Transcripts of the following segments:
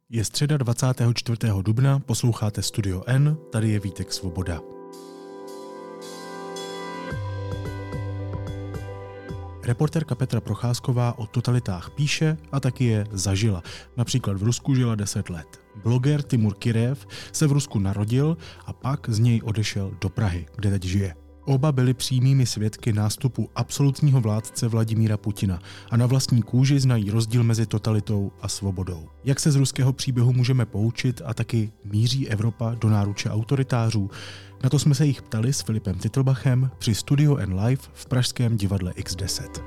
Je středa 24. dubna, posloucháte Studio N, tady je Vítek Svoboda. Reportérka Petra Procházková o totalitách píše a taky je zažila. Například v Rusku žila 10 let. Bloger Timur Kireev se v Rusku narodil a pak z něj odešel do Prahy, kde teď žije. Oba byli přímými svědky nástupu absolutního vládce Vladimíra Putina a na vlastní kůži znají rozdíl mezi totalitou a svobodou. Jak se z ruského příběhu můžeme poučit a taky míří Evropa do náruče autoritářů? Na to jsme se jich ptali s Filipem Titlbachem při Studio N Live v pražském divadle X10.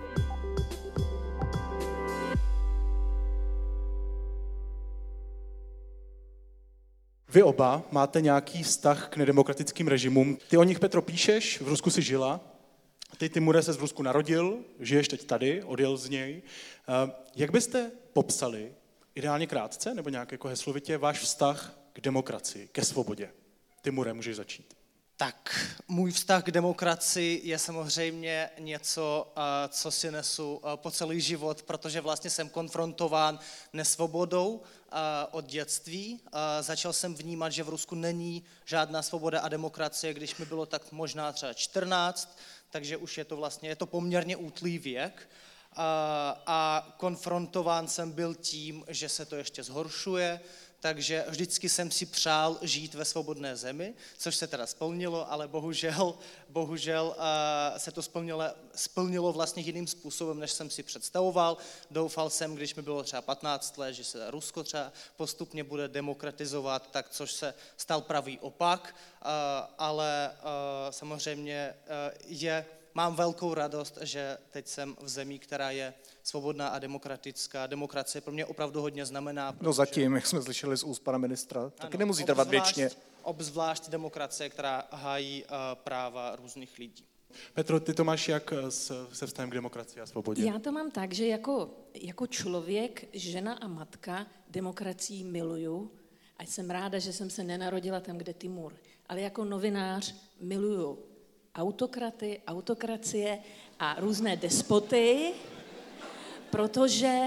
Vy oba máte nějaký vztah k nedemokratickým režimům. Ty o nich, Petro, píšeš, v Rusku si žila. Ty, Timure, ses v Rusku narodil, žiješ teď tady, odjel z něj. Jak byste popsali, ideálně krátce, nebo nějak jako heslovitě, váš vztah k demokracii, ke svobodě? Timure, můžeš začít. Tak, můj vztah k demokracii je samozřejmě něco, co si nesu po celý život, protože vlastně jsem konfrontován nesvobodou od dětství. Začal jsem vnímat, že v Rusku není žádná svoboda a demokracie, když mi bylo tak možná třeba 14, takže už je to poměrně útlý věk. A konfrontován jsem byl tím, že se to ještě zhoršuje, takže vždycky jsem si přál žít ve svobodné zemi, což se teda splnilo, ale bohužel se to splnilo vlastně jiným způsobem, než jsem si představoval. Doufal jsem, když mi bylo třeba 15 let, že se Rusko třeba postupně bude demokratizovat, tak což se stal pravý opak, ale samozřejmě mám velkou radost, že teď jsem v zemi, která je svobodná a demokratická. Demokracie pro mě opravdu hodně znamená. No zatím, jak jsme slyšeli z úst pana ministra, taky nemusí trvat věčně. Obzvlášť demokracie, která hájí práva různých lidí. Petro, ty to máš jak se vztahem k demokracii a svobodě? Já to mám tak, že jako člověk, žena a matka demokracii miluju a jsem ráda, že jsem se nenarodila tam, kde Timur. Ale jako novinář miluju autokraty, autokracie a různé despoty, protože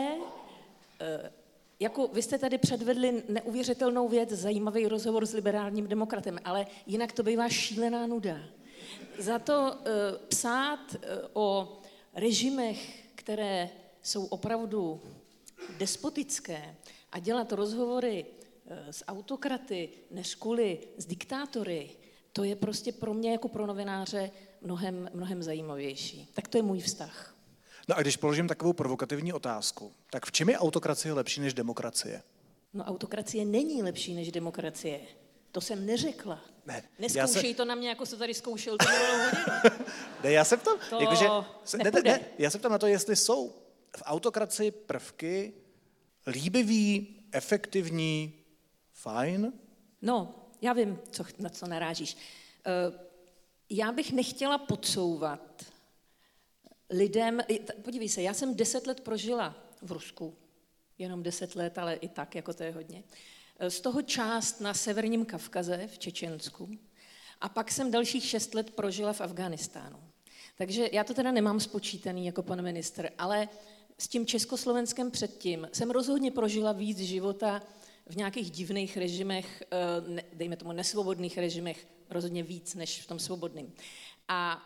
jako vy jste tady předvedli neuvěřitelnou věc, zajímavý rozhovor s liberálním demokratem, ale jinak to bývá šílená nuda. Za to psát o režimech, které jsou opravdu despotické a dělat rozhovory s autokraty, než kvůli s diktátory, to je prostě pro mě jako pro novináře mnohem zajímavější. Tak to je můj vztah. No a když položím takovou provokativní otázku, tak v čem je autokracie lepší než demokracie? No autokracie není lepší než demokracie. To jsem neřekla. Ne. Neskoušej to na mě, jako jsi tady zkoušel tu minulou hodinu. Ne, já se ptám, nepůjde. Já se ptám na to, jestli jsou v autokracii prvky líbivý, efektivní, fajn? No, já vím, na co narážíš. Já bych nechtěla podsouvat lidem, podívej se, já jsem 10 let prožila v Rusku, jenom 10 let, ale i tak, jako to je hodně. Z toho část na severním Kavkaze v Čečensku a pak jsem dalších 6 let prožila v Afghánistánu. Takže já to teda nemám spočítaný jako pan ministr, ale s tím Československem předtím jsem rozhodně prožila víc života v nějakých divných režimech, dejme tomu nesvobodných režimech, rozhodně víc než v tom svobodným. A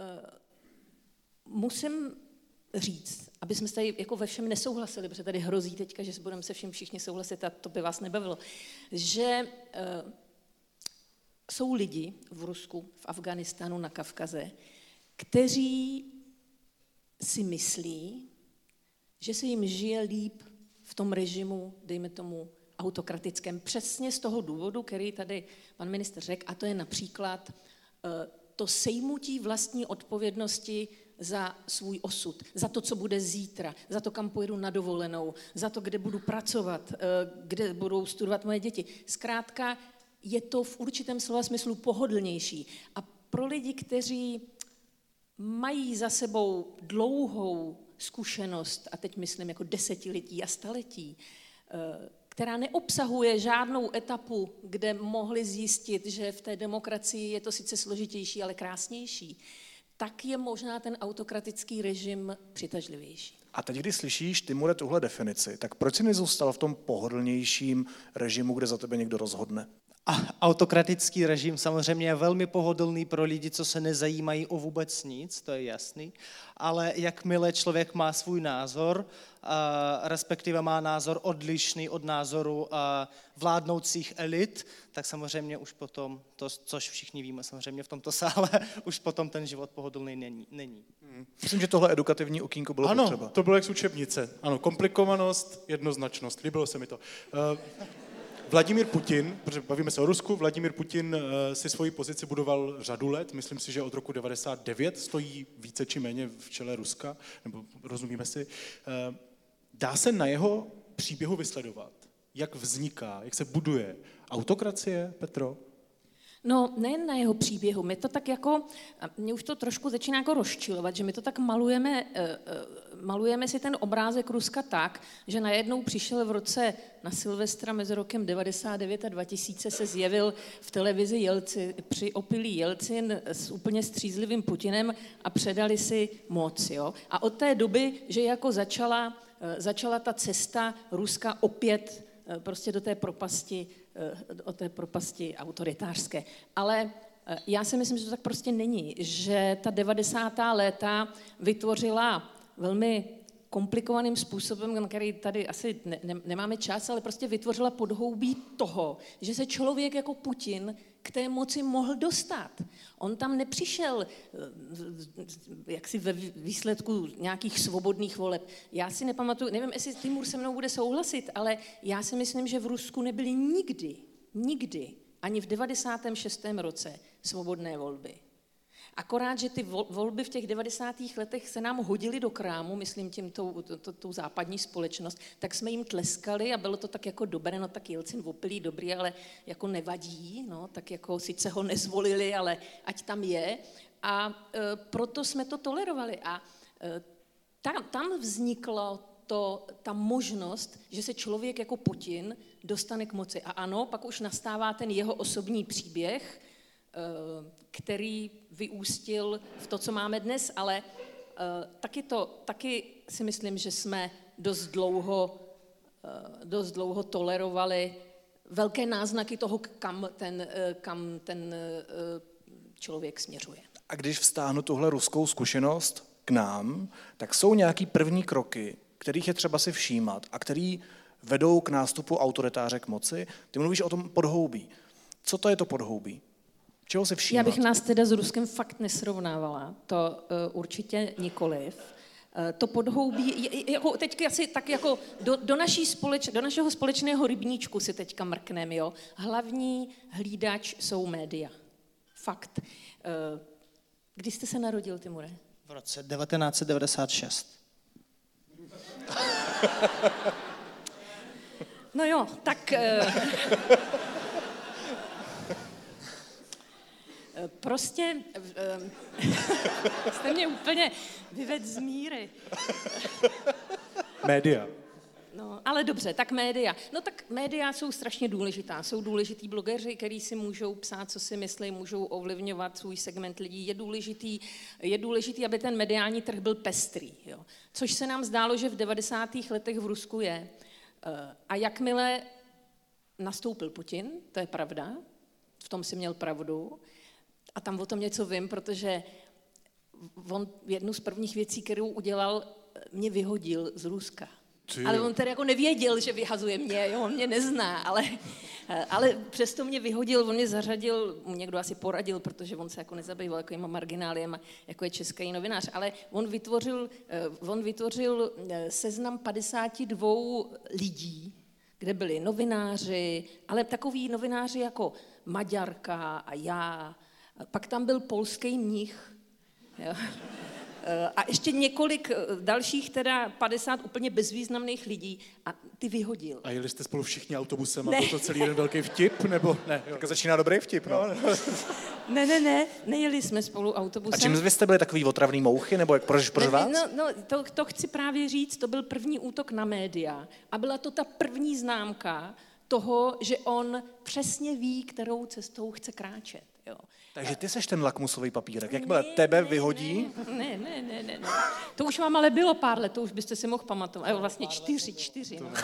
musím říct, aby jsme tady jako ve všem nesouhlasili, protože tady hrozí teďka, že budeme se všem všichni souhlasit a to by vás nebavilo, že jsou lidi v Rusku, v Afghánistánu, na Kavkaze, kteří si myslí, že se jim žije líp v tom režimu, dejme tomu, autokratickém, přesně z toho důvodu, který tady pan ministr řekl, a to je například to sejmutí vlastní odpovědnosti za svůj osud, za to, co bude zítra, za to, kam pojedu na dovolenou, za to, kde budu pracovat, kde budou studovat moje děti. Zkrátka je to v určitém slova smyslu pohodlnější. A pro lidi, kteří mají za sebou dlouhou zkušenost, a teď myslím jako desetiletí a staletí, která neobsahuje žádnou etapu, kde mohli zjistit, že v té demokracii je to sice složitější, ale krásnější, tak je možná ten autokratický režim přitažlivější. A teď, když slyšíš, Timure, tuhle definici, tak proč jsi nezůstal v tom pohodlnějším režimu, kde za tebe někdo rozhodne? A autokratický režim samozřejmě je velmi pohodlný pro lidi, co se nezajímají o vůbec nic, to je jasný, ale jakmile člověk má svůj názor, respektive má názor odlišný od názoru vládnoucích elit, tak samozřejmě už potom, což všichni víme samozřejmě v tomto sále, už potom ten život pohodlný není. Myslím, že tohle edukativní okýnko bylo potřeba. Ano, to bylo jak z učebnice. Ano, komplikovanost, jednoznačnost, líbilo se mi to. Vladimír Putin, protože bavíme se o Rusku, Vladimír Putin si svoji pozici budoval řadu let, myslím si, že od roku 99 stojí více či méně v čele Ruska, nebo rozumíme si. Dá se na jeho příběhu vysledovat, jak vzniká, jak se buduje autokracie, Petro? No, nejen na jeho příběhu, my to tak jako, mě už to trošku začíná jako rozčilovat, že my to tak malujeme si ten obrázek Ruska tak, že najednou přišel v roce na Silvestra mezi rokem 99 a 2000 se zjevil v televizi opilý Jelcin s úplně střízlivým Putinem a předali si moc, jo. A od té doby, že jako začala ta cesta Ruska opět prostě do té propasti autoritářské. Ale já si myslím, že to tak prostě není, že ta 90. léta vytvořila velmi komplikovaným způsobem, na který tady asi nemáme čas, ale prostě vytvořila podhoubí toho, že se člověk jako Putin k té moci mohl dostat. On tam nepřišel jaksi ve výsledku nějakých svobodných voleb. Já si nepamatuju, nevím, jestli Timur se mnou bude souhlasit, ale já si myslím, že v Rusku nebyly nikdy, ani v 96. roce svobodné volby. Akorát, že ty volby v těch 90. letech se nám hodily do krámu, myslím tím tou západní společnost, tak jsme jim tleskali a bylo to tak jako dobré, no tak Jelcin opilý, dobrý, ale jako nevadí, no tak jako sice ho nezvolili, ale ať tam je. A proto jsme to tolerovali. A tam vzniklo ta možnost, že se člověk jako Putin dostane k moci. A ano, pak už nastává ten jeho osobní příběh, který vyústil v to, co máme dnes, ale taky si myslím, že jsme dost dlouho tolerovali velké náznaky toho, kam ten člověk směřuje. A když vztáhnu tuhle ruskou zkušenost k nám, tak jsou nějaký první kroky, kterých je třeba si všímat a který vedou k nástupu autoritáře k moci. Ty mluvíš o tom podhoubí. Co to je to podhoubí? Čeho se všímat? Já bych nás teda s Ruskem fakt nesrovnávala, to určitě nikoliv. To podhoubí, jako teďka asi tak jako do našeho společného rybníčku si teďka mrkneme, jo. Hlavní hlídač jsou média. Fakt. Kdy jste se narodil, Timure? V roce 1996. No jo, tak... Prostě jste mě úplně vyvedl z míry. Média. No, ale dobře, tak média. No tak média jsou strašně důležitá. Jsou důležitý blogeři, kteří si můžou psát, co si myslí, můžou ovlivňovat svůj segment lidí. Je důležitý, aby ten mediální trh byl pestrý. Jo. Což se nám zdálo, že v 90. letech v Rusku je. A jakmile nastoupil Putin, to je pravda, v tom si měl pravdu, a tam o tom něco vím, protože on jednu z prvních věcí, kterou udělal, mě vyhodil z Ruska. Ale on tedy jako nevěděl, že vyhazuje mě, jo, on mě nezná, ale přesto mě vyhodil, on mě zařadil, někdo asi poradil, protože on se jako nezabýval takovýma margináliema, jako je český novinář, ale on vytvořil seznam 52 lidí, kde byli novináři, ale takový novináři jako Maďarka a já. Pak tam byl polský mnich. Jo. A ještě několik dalších, teda 50 úplně bezvýznamných lidí a ty vyhodil. A jeli jste spolu všichni autobusem a byl to celý jeden velký vtip, nebo ne? Tak začíná dobrý vtip, no. Nejeli jsme spolu autobusem. A čím vy jste byli takový otravný mouchy, nebo jak proč vás? To chci právě říct, to byl první útok na média a byla to ta první známka toho, že on přesně ví, kterou cestou chce kráčet. Jo. Takže ty seš ten lakmusový papírek. Jakmile tebe vyhodí... Ne. To už vám ale bylo pár let, to už byste si mohl pamatovat. Vlastně 4. No.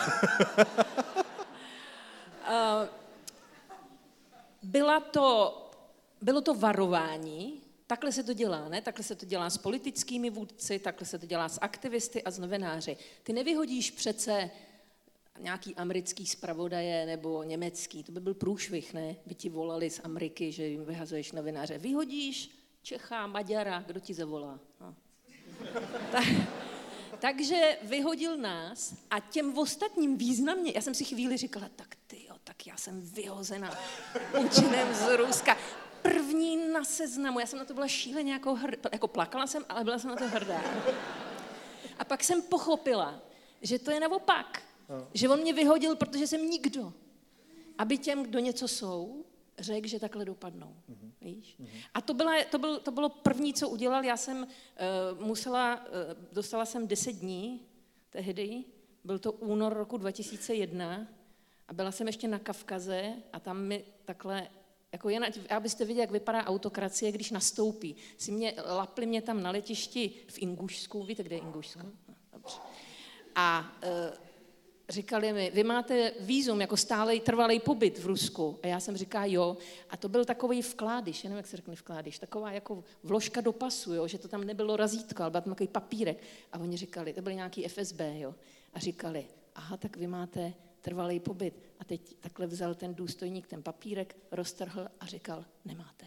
Bylo to varování, takhle se to dělá, ne? Takhle se to dělá s politickými vůdci, takhle se to dělá s aktivisty a s novináři. Ty nevyhodíš přece nějaký americký zpravodaje nebo německý, to by byl průšvih, ne? By ti volali z Ameriky, že jim vyhazuješ novináře. Vyhodíš Čecha, Maďara, kdo ti zavolá? No. Takže vyhodil nás a těm ostatním významně, já jsem si chvíli říkala, tak já jsem vyhozena Putinem z Ruska. První na seznamu, já jsem na to byla šíleně jako plakala jsem, ale byla jsem na to hrdá. A pak jsem pochopila, že to je naopak. Že on mě vyhodil, protože jsem nikdo. Aby těm, kdo něco jsou, řekl, že takhle dopadnou. Víš? A to bylo první, co udělal. Já jsem dostala jsem 10 dní tehdy, byl to únor roku 2001 a byla jsem ještě na Kavkaze a tam mi takhle, jako jen, abyste viděli, jak vypadá autokracie, když nastoupí. Lapli mě tam na letišti v Ingušsku, víte, kde je Ingušsko? Dobře. A říkali mi, vy máte vízum jako stálej trvalej pobyt v Rusku. A já jsem říkala, jo. A to byl takový vkládiš, já nevím, jak se řekne vkládiš, taková jako vložka do pasu, jo, že to tam nebylo razítko, ale byl tam takový papírek. A oni říkali, to byly nějaký FSB, jo. A říkali, aha, tak vy máte trvalej pobyt. A teď takhle vzal ten důstojník ten papírek, roztrhl a říkal, nemáte.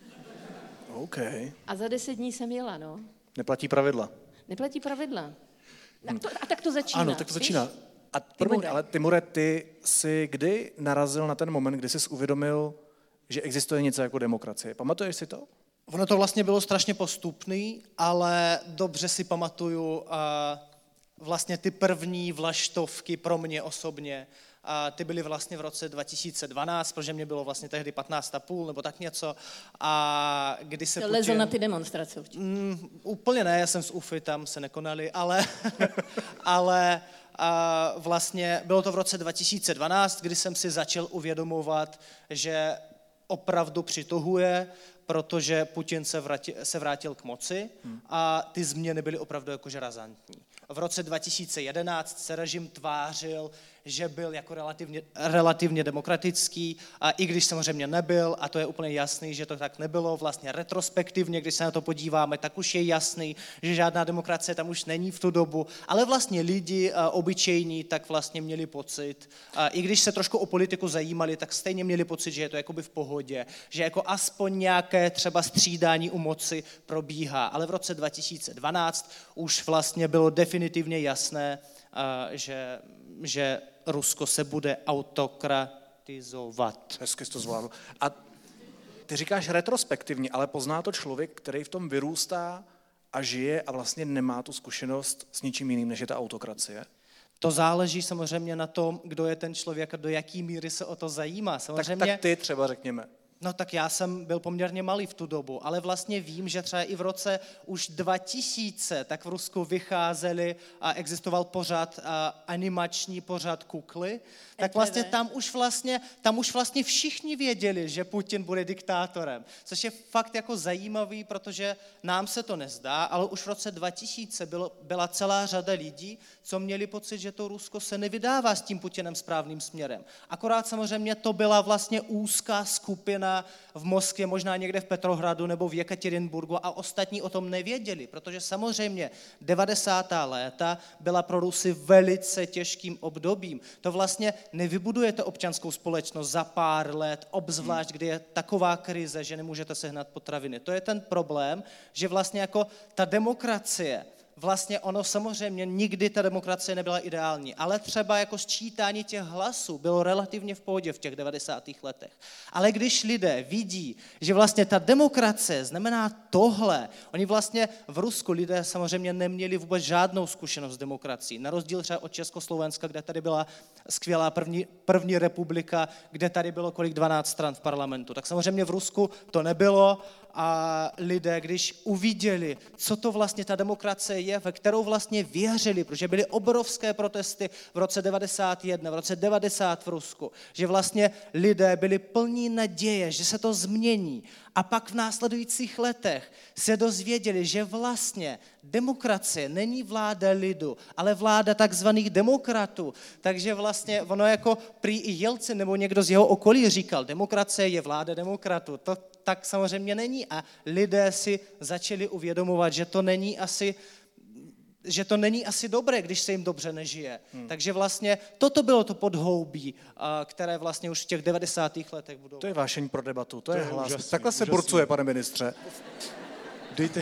OK. A za 10 dní jsem jela, no. Neplatí pravidla. Neplatí pravidla. A tak to začíná. Ano, tak to začíná. A promiň, ale Timure, ty jsi kdy narazil na ten moment, kdy jsi uvědomil, že existuje něco jako demokracie? Pamatuješ si to? Ono to vlastně bylo strašně postupný, ale dobře si pamatuju vlastně ty první vlaštovky pro mě osobně. A ty byly vlastně v roce 2012, protože mě bylo vlastně tehdy 15,5 nebo tak něco. A kdy se Putin... Lezl na ty demonstrace určitě. Úplně ne, já jsem z UFI, tam se nekonaly, ale vlastně bylo to v roce 2012, kdy jsem si začal uvědomovat, že opravdu přituhuje, protože Putin se vrátil k moci a ty změny byly opravdu jakože razantní. V roce 2011 se režim tvářil, že byl jako relativně demokratický, a i když samozřejmě nebyl, a to je úplně jasný, že to tak nebylo, vlastně retrospektivně, když se na to podíváme, tak už je jasný, že žádná demokracie tam už není v tu dobu, ale vlastně lidi obyčejní tak vlastně měli pocit, i když se trošku o politiku zajímali, tak stejně měli pocit, že je to jakoby v pohodě, že jako aspoň nějaké třeba střídání u moci probíhá, ale v roce 2012 už vlastně bylo definitivně jasné, že Rusko se bude autokratizovat. Hezky jsi to zvládl. A ty říkáš retrospektivně, ale pozná to člověk, který v tom vyrůstá a žije a vlastně nemá tu zkušenost s ničím jiným, než je ta autokracie? To záleží samozřejmě na tom, kdo je ten člověk a do jaký míry se o to zajímá. Samozřejmě... Tak ty třeba řekněme. No tak já jsem byl poměrně malý v tu dobu, ale vlastně vím, že třeba i v roce už 2000 tak v Rusku vycházeli a existoval pořad, animační pořad Kukly, tak vlastně tam už vlastně všichni věděli, že Putin bude diktátorem, což je fakt jako zajímavý, protože nám se to nezdá, ale už v roce 2000 byla celá řada lidí, co měli pocit, že to Rusko se nevydává s tím Putinem správným směrem. Akorát samozřejmě to byla vlastně úzká skupina v Moskvě, možná někde v Petrohradu nebo v Jekaterinburgu a ostatní o tom nevěděli, protože samozřejmě 90. léta byla pro Rusy velice těžkým obdobím. To vlastně nevybudujete občanskou společnost za pár let, obzvlášť, kdy je taková krize, že nemůžete sehnat potraviny. To je ten problém, že vlastně jako ta demokracie, vlastně ono samozřejmě nikdy ta demokracie nebyla ideální, ale třeba jako sčítání těch hlasů bylo relativně v pohodě v těch 90. letech. Ale když lidé vidí, že vlastně ta demokracie znamená tohle, oni vlastně v Rusku lidé samozřejmě neměli vůbec žádnou zkušenost s demokracií, na rozdíl třeba od Československa, kde tady byla skvělá první republika, kde tady bylo 12 stran v parlamentu. Tak samozřejmě v Rusku to nebylo lidé, když uviděli, co to vlastně ta demokracie je, ve kterou vlastně věřili, protože byly obrovské protesty v roce 91, v roce 90 v Rusku, že vlastně lidé byli plní naděje, že se to změní. A pak v následujících letech se dozvěděli, že vlastně demokracie není vláda lidu, ale vláda takzvaných demokratů. Takže vlastně ono jako prý i Jelcin nebo někdo z jeho okolí říkal, demokracie je vláda demokratů. To tak samozřejmě není a lidé si začali uvědomovat, že to není asi dobré, když se jim dobře nežije. Takže vlastně toto bylo to podhoubí, které vlastně už v těch 90. letech budou. To je vášeň pro debatu, to je hlas. Úžasný, Takhle se úžasný. burcuje, pane ministře. Dejte...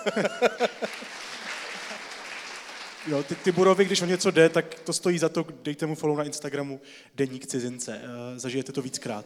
Jo, ty Burovi, když o něco jde, tak to stojí za to, dejte mu follow na Instagramu Deník cizince. Zažijete to víckrát.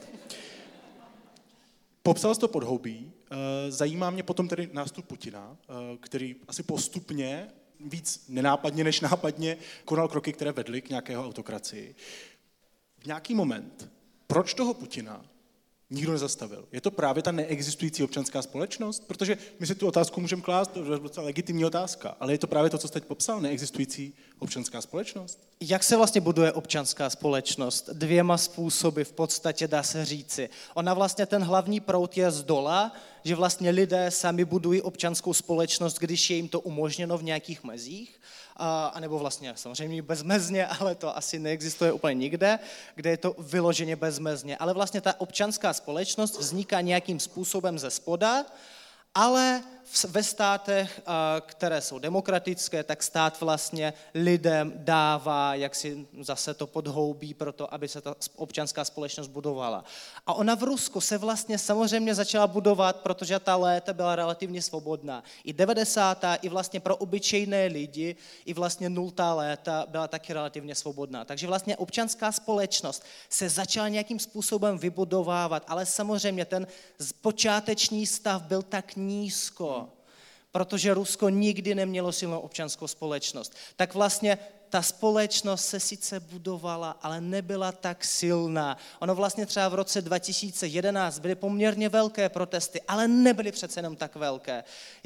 Popsal jsi to podhoubí. Zajímá mě potom tedy nástup Putina, který asi postupně, víc nenápadně než nápadně, konal kroky, které vedly k nějakého autokracii. V nějaký moment, proč toho Putina nikdo nezastavil? Je to právě ta neexistující občanská společnost? Protože my si tu otázku můžeme klást, to je docela legitimní otázka, ale je to právě to, co jste teď popsal, neexistující občanská společnost? Jak se vlastně buduje občanská společnost? Dvěma způsoby v podstatě dá se říci. Ona vlastně ten hlavní proud je z dola, že vlastně lidé sami budují občanskou společnost, když je jim to umožněno v nějakých mezích, anebo vlastně samozřejmě bezmezně, ale to asi neexistuje úplně nikde, kde je to vyloženě bezmezně. Ale vlastně ta občanská společnost vzniká nějakým způsobem ze spoda, ale ve státech, které jsou demokratické, tak stát vlastně lidem dává, jak si zase to podhoubí pro to, aby se ta občanská společnost budovala. A ona v Rusku se vlastně samozřejmě začala budovat, protože ta léta byla relativně svobodná. I 90. i vlastně pro obyčejné lidi, i vlastně 0. léta byla taky relativně svobodná. Takže vlastně občanská společnost se začala nějakým způsobem vybudovávat, ale samozřejmě ten počáteční stav byl tak nízko, protože Rusko nikdy nemělo silnou občanskou společnost. Tak vlastně ta společnost se sice budovala, ale nebyla tak silná. Ono vlastně třeba v roce 2011 byly poměrně velké protesty, ale nebyly přece jenom tak velké,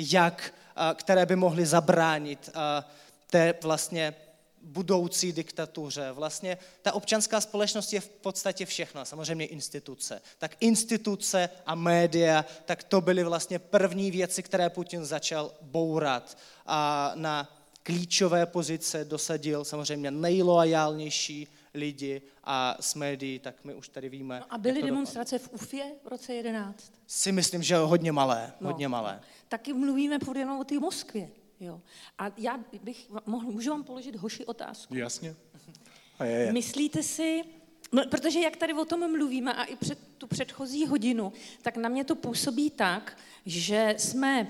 které by mohly zabránit té vlastně budoucí diktatuře. Vlastně ta občanská společnost je v podstatě všechno, samozřejmě instituce. Tak instituce a média, tak to byly vlastně první věci, které Putin začal bourat. A na klíčové pozice dosadil samozřejmě nejloajálnější lidi a s médií, tak my už tady víme. No a byly demonstrace v Ufě v roce 11? Si myslím, že hodně malé, hodně malé. Taky mluvíme furt jenom o té Moskvě. Jo. A já můžu vám položit hoši otázku. Jasně. Myslíte si, no, protože jak tady o tom mluvíme a i před tu předchozí hodinu, tak na mě to působí tak, že jsme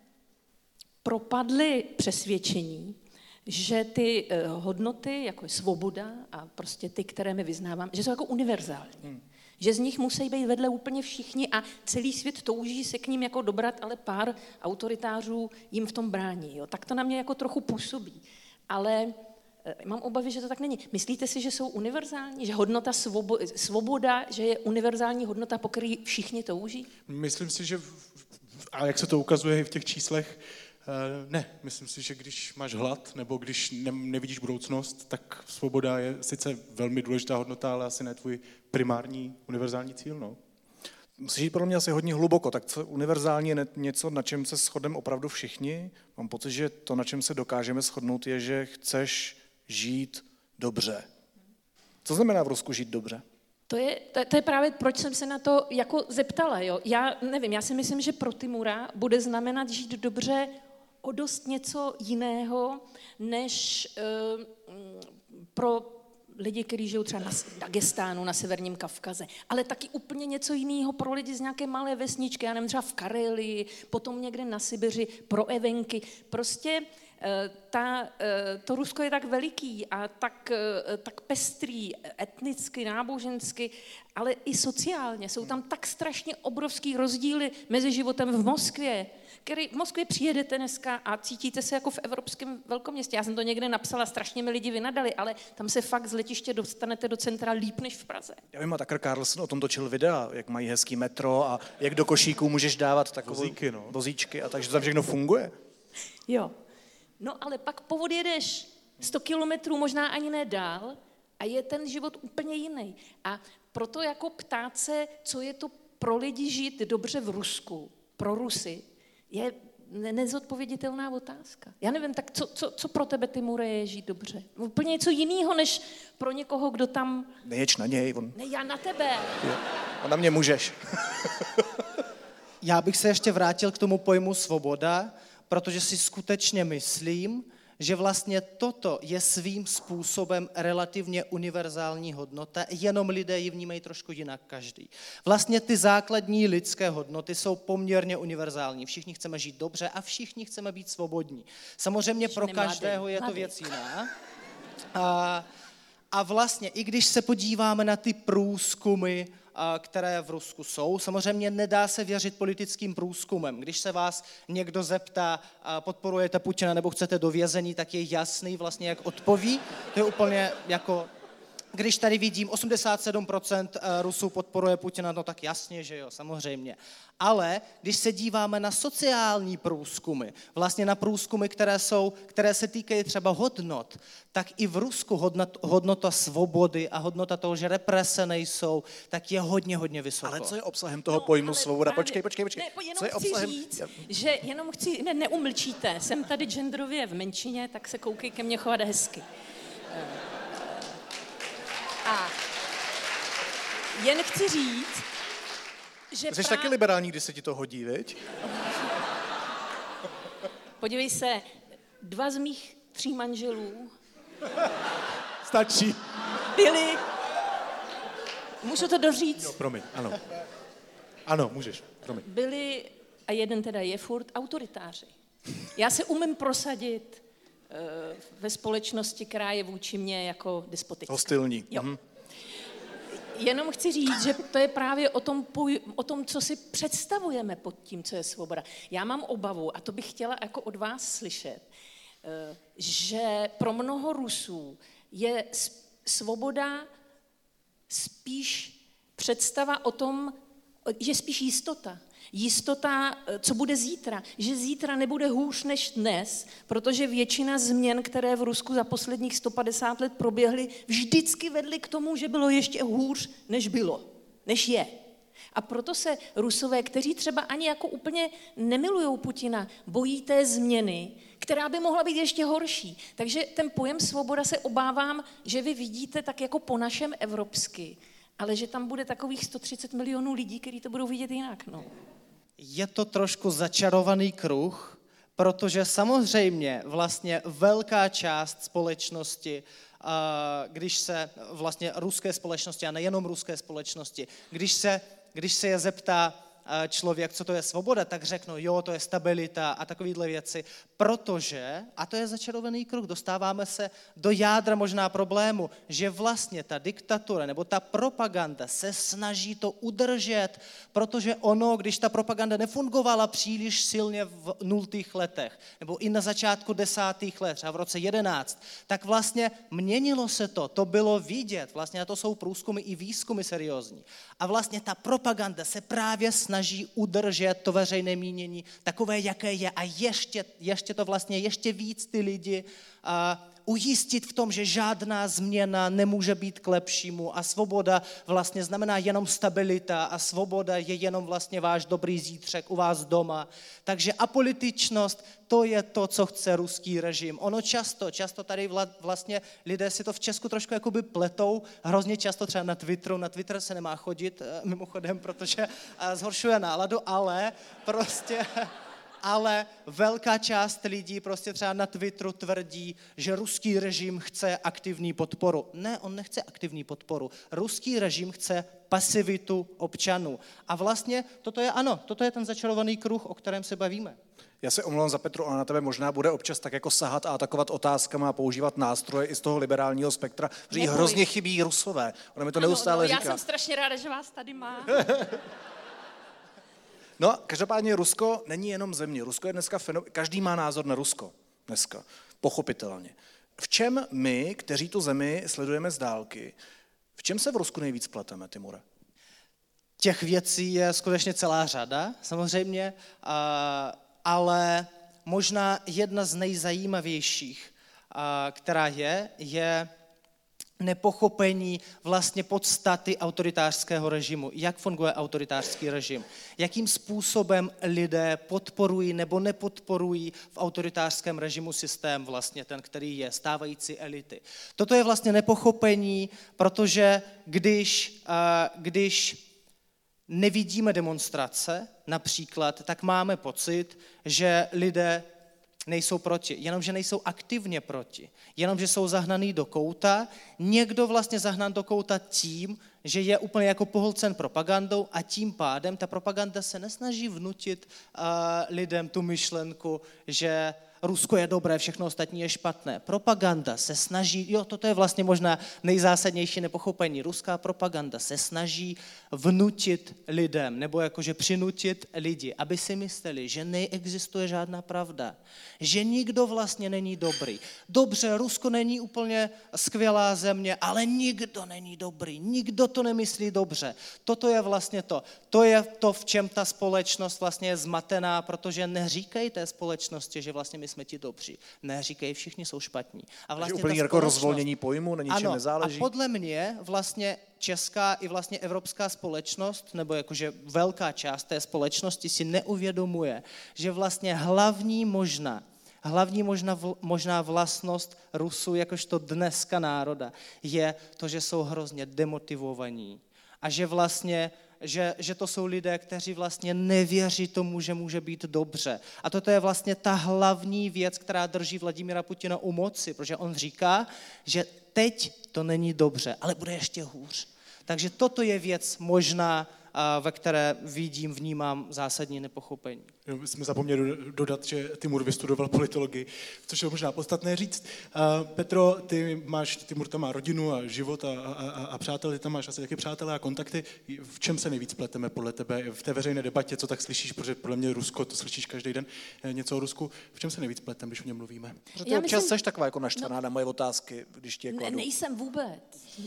propadli přesvědčení, že ty hodnoty, jako je svoboda a prostě ty, které my vyznáváme, že jsou jako univerzální. Že z nich musí být vedle úplně všichni a celý svět touží se k ním jako dobrat, ale pár autoritářů jim v tom brání. Jo. Tak to na mě jako trochu působí. Ale mám obavy, že to tak není. Myslíte si, že jsou univerzální? Že hodnota svoboda, že je univerzální hodnota, po který všichni touží? Myslím si, že, a jak se to ukazuje i v těch číslech, ne, myslím si, že když máš hlad nebo když nevidíš budoucnost, tak svoboda je sice velmi důležitá hodnota, ale asi ne tvůj primární univerzální cíl. No. Musíš jít podle mě asi hodně hluboko, tak co univerzální je něco, na čem se shodneme opravdu všichni. Mám pocit, že to, na čem se dokážeme shodnout, je, že chceš žít dobře. Co znamená v Rusku žít dobře? To je právě, proč jsem se na to jako zeptala. Jo. Já nevím, já si myslím, že pro Timura bude znamenat žít dobře o dost něco jiného, než pro lidi, kteří žijou třeba na Dagestánu, na Severním Kavkaze, ale taky úplně něco jiného pro lidi z nějaké malé vesničky, já nevím, třeba v Karelii, potom někde na Sibiři, pro evenky. Prostě To Rusko je tak veliký a tak pestrý, etnicky, nábožensky, ale i sociálně. Jsou tam tak strašně obrovský rozdíly mezi životem v Moskvě, v Moskvě přijedete dneska a cítíte se jako v evropském velkoměstě. Já jsem to někde napsala, strašně mi lidi vynadali, ale tam se fakt z letiště dostanete do centra líp než v Praze. Já vím, a Tucker Carlson o tom točil videa, jak mají hezký metro a jak do košíků můžeš dávat takové vozíčky a takže to tam všechno funguje. Jo. No ale pak povodjedeš 100 kilometrů, možná ani ne dál, a je ten život úplně jiný. A proto jako ptát se, co je to pro lidi žít dobře v Rusku, pro Rusy, je nezodpověditelná otázka. Já nevím, tak co pro tebe, Timure, je žít dobře? Úplně něco jiného, než pro někoho, kdo tam... Neječ na něj. Ne, já na tebe. A na mě můžeš. Já bych se ještě vrátil k tomu pojmu svoboda, protože si skutečně myslím, že vlastně toto je svým způsobem relativně univerzální hodnota, jenom lidé ji vnímají trošku jinak každý. Vlastně ty základní lidské hodnoty jsou poměrně univerzální. Všichni chceme žít dobře a všichni chceme být svobodní. Samozřejmě pro každého je to věc jiná. A vlastně, i když se podíváme na ty průzkumy, které v Rusku jsou, samozřejmě nedá se věřit politickým průzkumem. Když se vás někdo zeptá, podporujete Putina nebo chcete do vězení, tak je jasný vlastně, jak odpoví. To je úplně jako... Když tady vidím 87% Rusů podporuje Putina, no tak jasně, že jo, samozřejmě. Ale když se díváme na sociální průzkumy, vlastně na průzkumy, které se týkají třeba hodnot, tak i v Rusku hodnota svobody a hodnota toho, že represe nejsou, tak je hodně, hodně vysoko. Ale co je obsahem toho pojmu svoboda? Právě, Počkej. Jenom chci, neumlčíte, jsem tady genderově v menšině, tak se koukej ke mně chovat hezky. A jen chci říct, že jsi taky liberální, když se ti to hodí, viď? Podívej se, 2 z mých 3 manželů Stačí. byli... Můžu to doříct? No, promiň, ano. Ano, můžeš, promiň. Byli, a jeden teda je furt, autoritáři. Já se umím prosadit ve společnosti, která je vůči mně jako despotická. Hostilní. Jo. Jenom chci říct, že to je právě o tom, co si představujeme pod tím, co je svoboda. Já mám obavu, a to bych chtěla jako od vás slyšet, že pro mnoho Rusů je svoboda spíš představa o tom, že spíš jistota. Jistota, co bude zítra. Že zítra nebude hůř než dnes, protože většina změn, které v Rusku za posledních 150 let proběhly, vždycky vedly k tomu, že bylo ještě hůř, než je. A proto se Rusové, kteří třeba ani jako úplně nemilujou Putina, bojí té změny, která by mohla být ještě horší. Takže ten pojem svoboda se obávám, že vy vidíte tak jako po našem evropsky, ale že tam bude takových 130 milionů lidí, kteří to budou vidět jinak. No. Je to trošku začarovaný kruh, protože samozřejmě vlastně velká část společnosti, když se vlastně ruské společnosti a nejenom ruské společnosti, když se je zeptá člověk, co to je svoboda, tak řeknou, jo, to je stabilita a takovéhle věci, protože, a to je začarovaný kruh, dostáváme se do jádra možná problému, že vlastně ta diktatura nebo ta propaganda se snaží to udržet, protože ono, když ta propaganda nefungovala příliš silně v 0. letech, nebo i na začátku 10. let, třeba v roce 11, tak vlastně měnilo se to bylo vidět, vlastně na to jsou průzkumy i výzkumy seriózní. A vlastně ta propaganda se právě snaží udržet to veřejné mínění takové, jaké je a ještě to vlastně ještě víc ty lidi ujistit v tom, že žádná změna nemůže být k lepšímu a svoboda vlastně znamená jenom stabilita a svoboda je jenom vlastně váš dobrý zítřek u vás doma. Takže apolitičnost, to je to, co chce ruský režim. Ono často tady vlastně lidé si to v Česku trošku jakoby pletou, hrozně často třeba na Twitter se nemá chodit mimochodem, protože zhoršuje náladu, ale velká část lidí prostě třeba na Twitteru tvrdí, že ruský režim chce aktivní podporu. Ne, on nechce aktivní podporu. Ruský režim chce pasivitu občanů. A vlastně toto je ten začarovaný kruh, o kterém se bavíme. Já se omlouvám za Petru, ona na tebe možná bude občas tak jako sahat a atakovat otázkama a používat nástroje i z toho liberálního spektra, že jí hrozně chybí Rusové. Ona mi to neustále říká. Já jsem strašně ráda, že vás tady má. No, každopádně Rusko není jenom země. Rusko je dneska každý má názor na Rusko dneska, pochopitelně. V čem my, kteří tu zemi sledujeme z dálky, v čem se v Rusku nejvíc pleteme, Timure? Těch věcí je skutečně celá řada, samozřejmě, ale možná jedna z nejzajímavějších, která je nepochopení vlastně podstaty autoritářského režimu. Jak funguje autoritářský režim? Jakým způsobem lidé podporují nebo nepodporují v autoritářském režimu systém vlastně ten, který je, stávající elity. Toto je vlastně nepochopení, protože když nevidíme demonstrace například, tak máme pocit, že lidé nejsou proti, jenomže nejsou aktivně proti, jenomže jsou zahnaný do kouta, někdo vlastně zahnan do kouta tím, že je úplně jako pohlcen propagandou a tím pádem ta propaganda se nesnaží vnutit lidem tu myšlenku, že Rusko je dobré, všechno ostatní je špatné. Propaganda se snaží, toto je vlastně možná nejzásadnější nepochopení. Ruská propaganda se snaží vnutit lidem, nebo jakože přinutit lidi, aby si mysleli, že neexistuje žádná pravda, že nikdo vlastně není dobrý. Dobře, Rusko není úplně skvělá země, ale nikdo není dobrý, nikdo to nemyslí dobře. Toto je vlastně to. To je to, v čem ta společnost vlastně je zmatená, protože neříkají té společnosti, že vlastně my jsme ti dobří. Neříkají, všichni jsou špatní. A vlastně úplně jako rozvolnění pojmu, na ničem nezáleží. A podle mě vlastně česká i vlastně evropská společnost, nebo jakože velká část té společnosti si neuvědomuje, že vlastně hlavní možná vlastnost Rusů, jakožto dneska národa, je to, že jsou hrozně demotivovaní. A že vlastně že to jsou lidé, kteří vlastně nevěří tomu, že může být dobře. A toto je vlastně ta hlavní věc, která drží Vladimira Putina u moci, protože on říká, že teď to není dobře, ale bude ještě hůř. Takže toto je věc možná, ve které vnímám zásadní nepochopení. Jsme zapomněli dodat, že Timur vystudoval politologii, což je možná podstatné říct. Petro, Timur tam má rodinu a život a přátelé, ty tam máš asi taky přátelé a kontakty. V čem se nejvíc pleteme podle tebe v té veřejné debatě, co tak slyšíš, protože podle mě Rusko, to slyšíš každý den něco o Rusku. V čem se nejvíc pleteme, když o něm mluvíme? Protože ty občas seš taková jako naštvaná na moje otázky, když ti je kladu. Nejsem vůbec.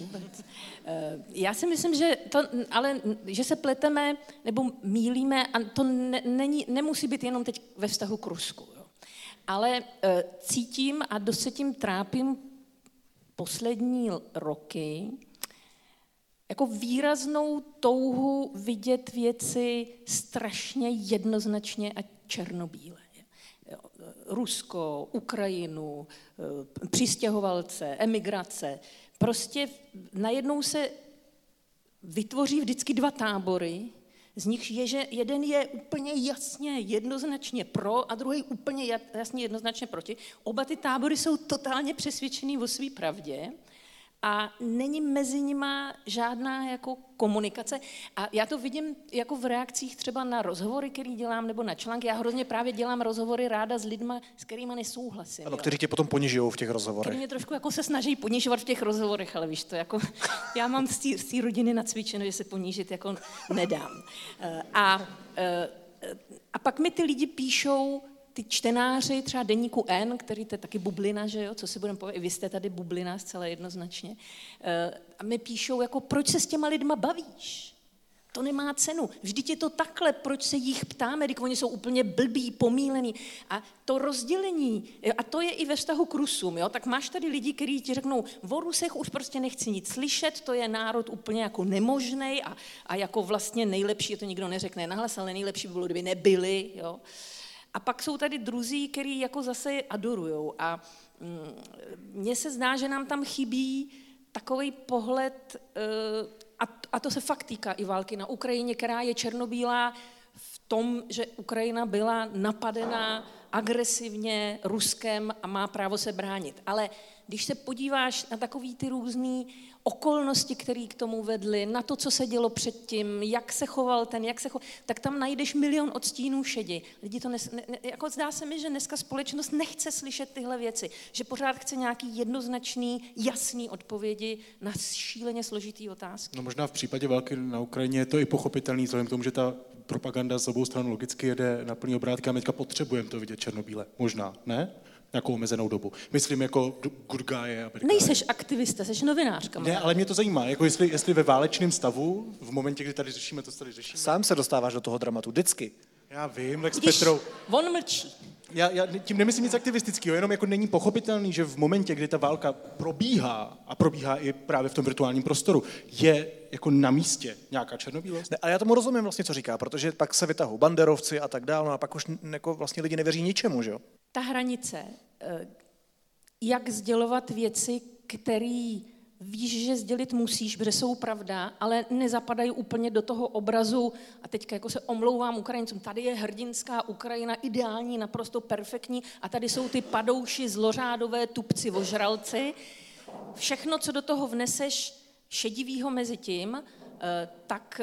Já si myslím, že se pleteme nebo mýlíme a to nemusí být jenom teď ve vztahu k Rusku. Jo. Ale cítím a dost se tím trápím poslední roky jako výraznou touhu vidět věci strašně jednoznačně a černobíle. Rusko, Ukrajinu, přistěhovalce, emigrace. Prostě najednou se vytvoří vždycky dva tábory, z nichž je, že jeden je úplně jasně, jednoznačně pro a druhý úplně jasně, jednoznačně proti. Oba ty tábory jsou totálně přesvědčený o své pravdě a není mezi nima žádná jako komunikace. A já to vidím jako v reakcích třeba na rozhovory, který dělám, nebo na články. Já hrozně právě dělám rozhovory ráda s lidma, s kterýma nesouhlasím. Ano, kteří tě potom ponižují v těch rozhovorech. Kteří mě trošku jako se snaží ponižovat v těch rozhovorech, ale víš to, jako já mám z té rodiny nacvičeno, že se ponížit jako nedám. A pak mi ty lidi píšou, ty čtenáři, třeba deníku N, který to je taky bublina, že jo, co si budeme povědět, vy jste tady bublina zcela jednoznačně, a mi píšou, jako, proč se s těma lidma bavíš? To nemá cenu. Vždyť je to takhle, proč se jich ptáme, když oni jsou úplně blbí, pomílení. A to rozdělení, a to je i ve vztahu k Rusům, jo, tak máš tady lidi, kteří ti řeknou, o Rusech už prostě nechci nic slyšet, to je národ úplně jako nemožnej a jako vlastně nejlepší, to nikdo neřekne nahlas, ale nejlepší by bylo, kdyby nebyli, jo. A pak jsou tady druzí, který jako zase adorujou. A mně se zdá, že nám tam chybí takový pohled, a to se fakt týká i války na Ukrajině, která je černobílá v tom, že Ukrajina byla napadená agresivně Ruskem a má právo se bránit. Ale když se podíváš na takový ty různý okolnosti, které k tomu vedly, na to, co se dělo předtím, jak se choval ten, tak tam najdeš milion odstínů šedi. Lidi to jako zdá se mi, že dneska společnost nechce slyšet tyhle věci, že pořád chce nějaký jednoznačný, jasný odpovědi na šíleně složitý otázky. No možná v případě války na Ukrajině je to i pochopitelný, vzhledem k tomu, že ta propaganda z obou stran logicky jede na plný obrátky a my teďka potřebujeme to vidět černobíle. Možná, ne? Nějakou omezenou dobu. Myslím jako good guy. Nejseš aktivista, jsi novinářka. Ne, ale mě to zajímá, jako jestli ve válečném stavu, v momentě, kdy tady řešíme to, co tady řešíme. Sám se dostáváš do toho dramatu, vždycky. Já vím, tak s Petrou. On mlčí. Já tím nemyslím nic aktivistického, jenom jako není pochopitelný, že v momentě, kdy ta válka probíhá, a probíhá i právě v tom virtuálním prostoru, je jako na místě nějaká černobílost. Ne, ale já tomu rozumím vlastně, co říká, protože pak se vytahují banderovci a tak dále, no a pak už jako vlastně lidi nevěří ničemu, že jo? Ta hranice, jak sdělovat věci, které víš, že sdělit musíš, protože jsou pravda, ale nezapadají úplně do toho obrazu, a teďka jako se omlouvám Ukrajincům, tady je hrdinská Ukrajina, ideální, naprosto perfektní, a tady jsou ty padouši, zlořádové tupci, ožralci. Všechno, co do toho vneseš šedivýho mezi tím, tak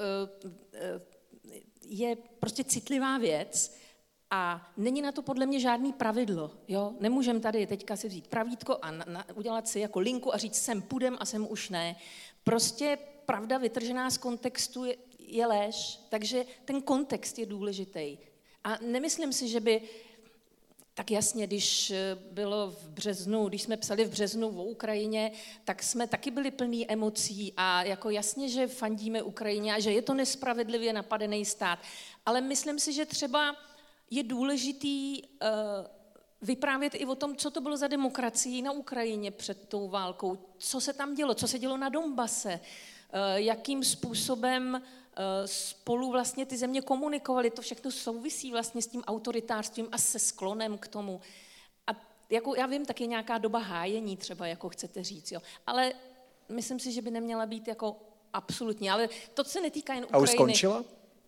je prostě citlivá věc. A není na to podle mě žádný pravidlo. Jo? Nemůžeme tady teďka si vzít pravítko a udělat si jako linku a říct, sem půjdem a sem už ne. Prostě pravda vytržená z kontextu je lež, takže ten kontext je důležitý. A nemyslím si, že by, tak jasně, když bylo v březnu, když jsme psali v březnu o Ukrajině, tak jsme taky byli plní emocí a jako jasně, že fandíme Ukrajině a že je to nespravedlivě napadený stát. Ale myslím si, že třeba je důležitý vyprávět i o tom, co to bylo za demokracii na Ukrajině před tou válkou, co se tam dělo, co se dělo na Donbase, jakým způsobem spolu vlastně ty země komunikovaly, to všechno souvisí vlastně s tím autoritářstvím a se sklonem k tomu. A jako já vím, tak je nějaká doba hájení třeba, jako chcete říct, jo. Ale myslím si, že by neměla být jako absolutní, ale to se netýká jen Ukrajiny. A už skončila?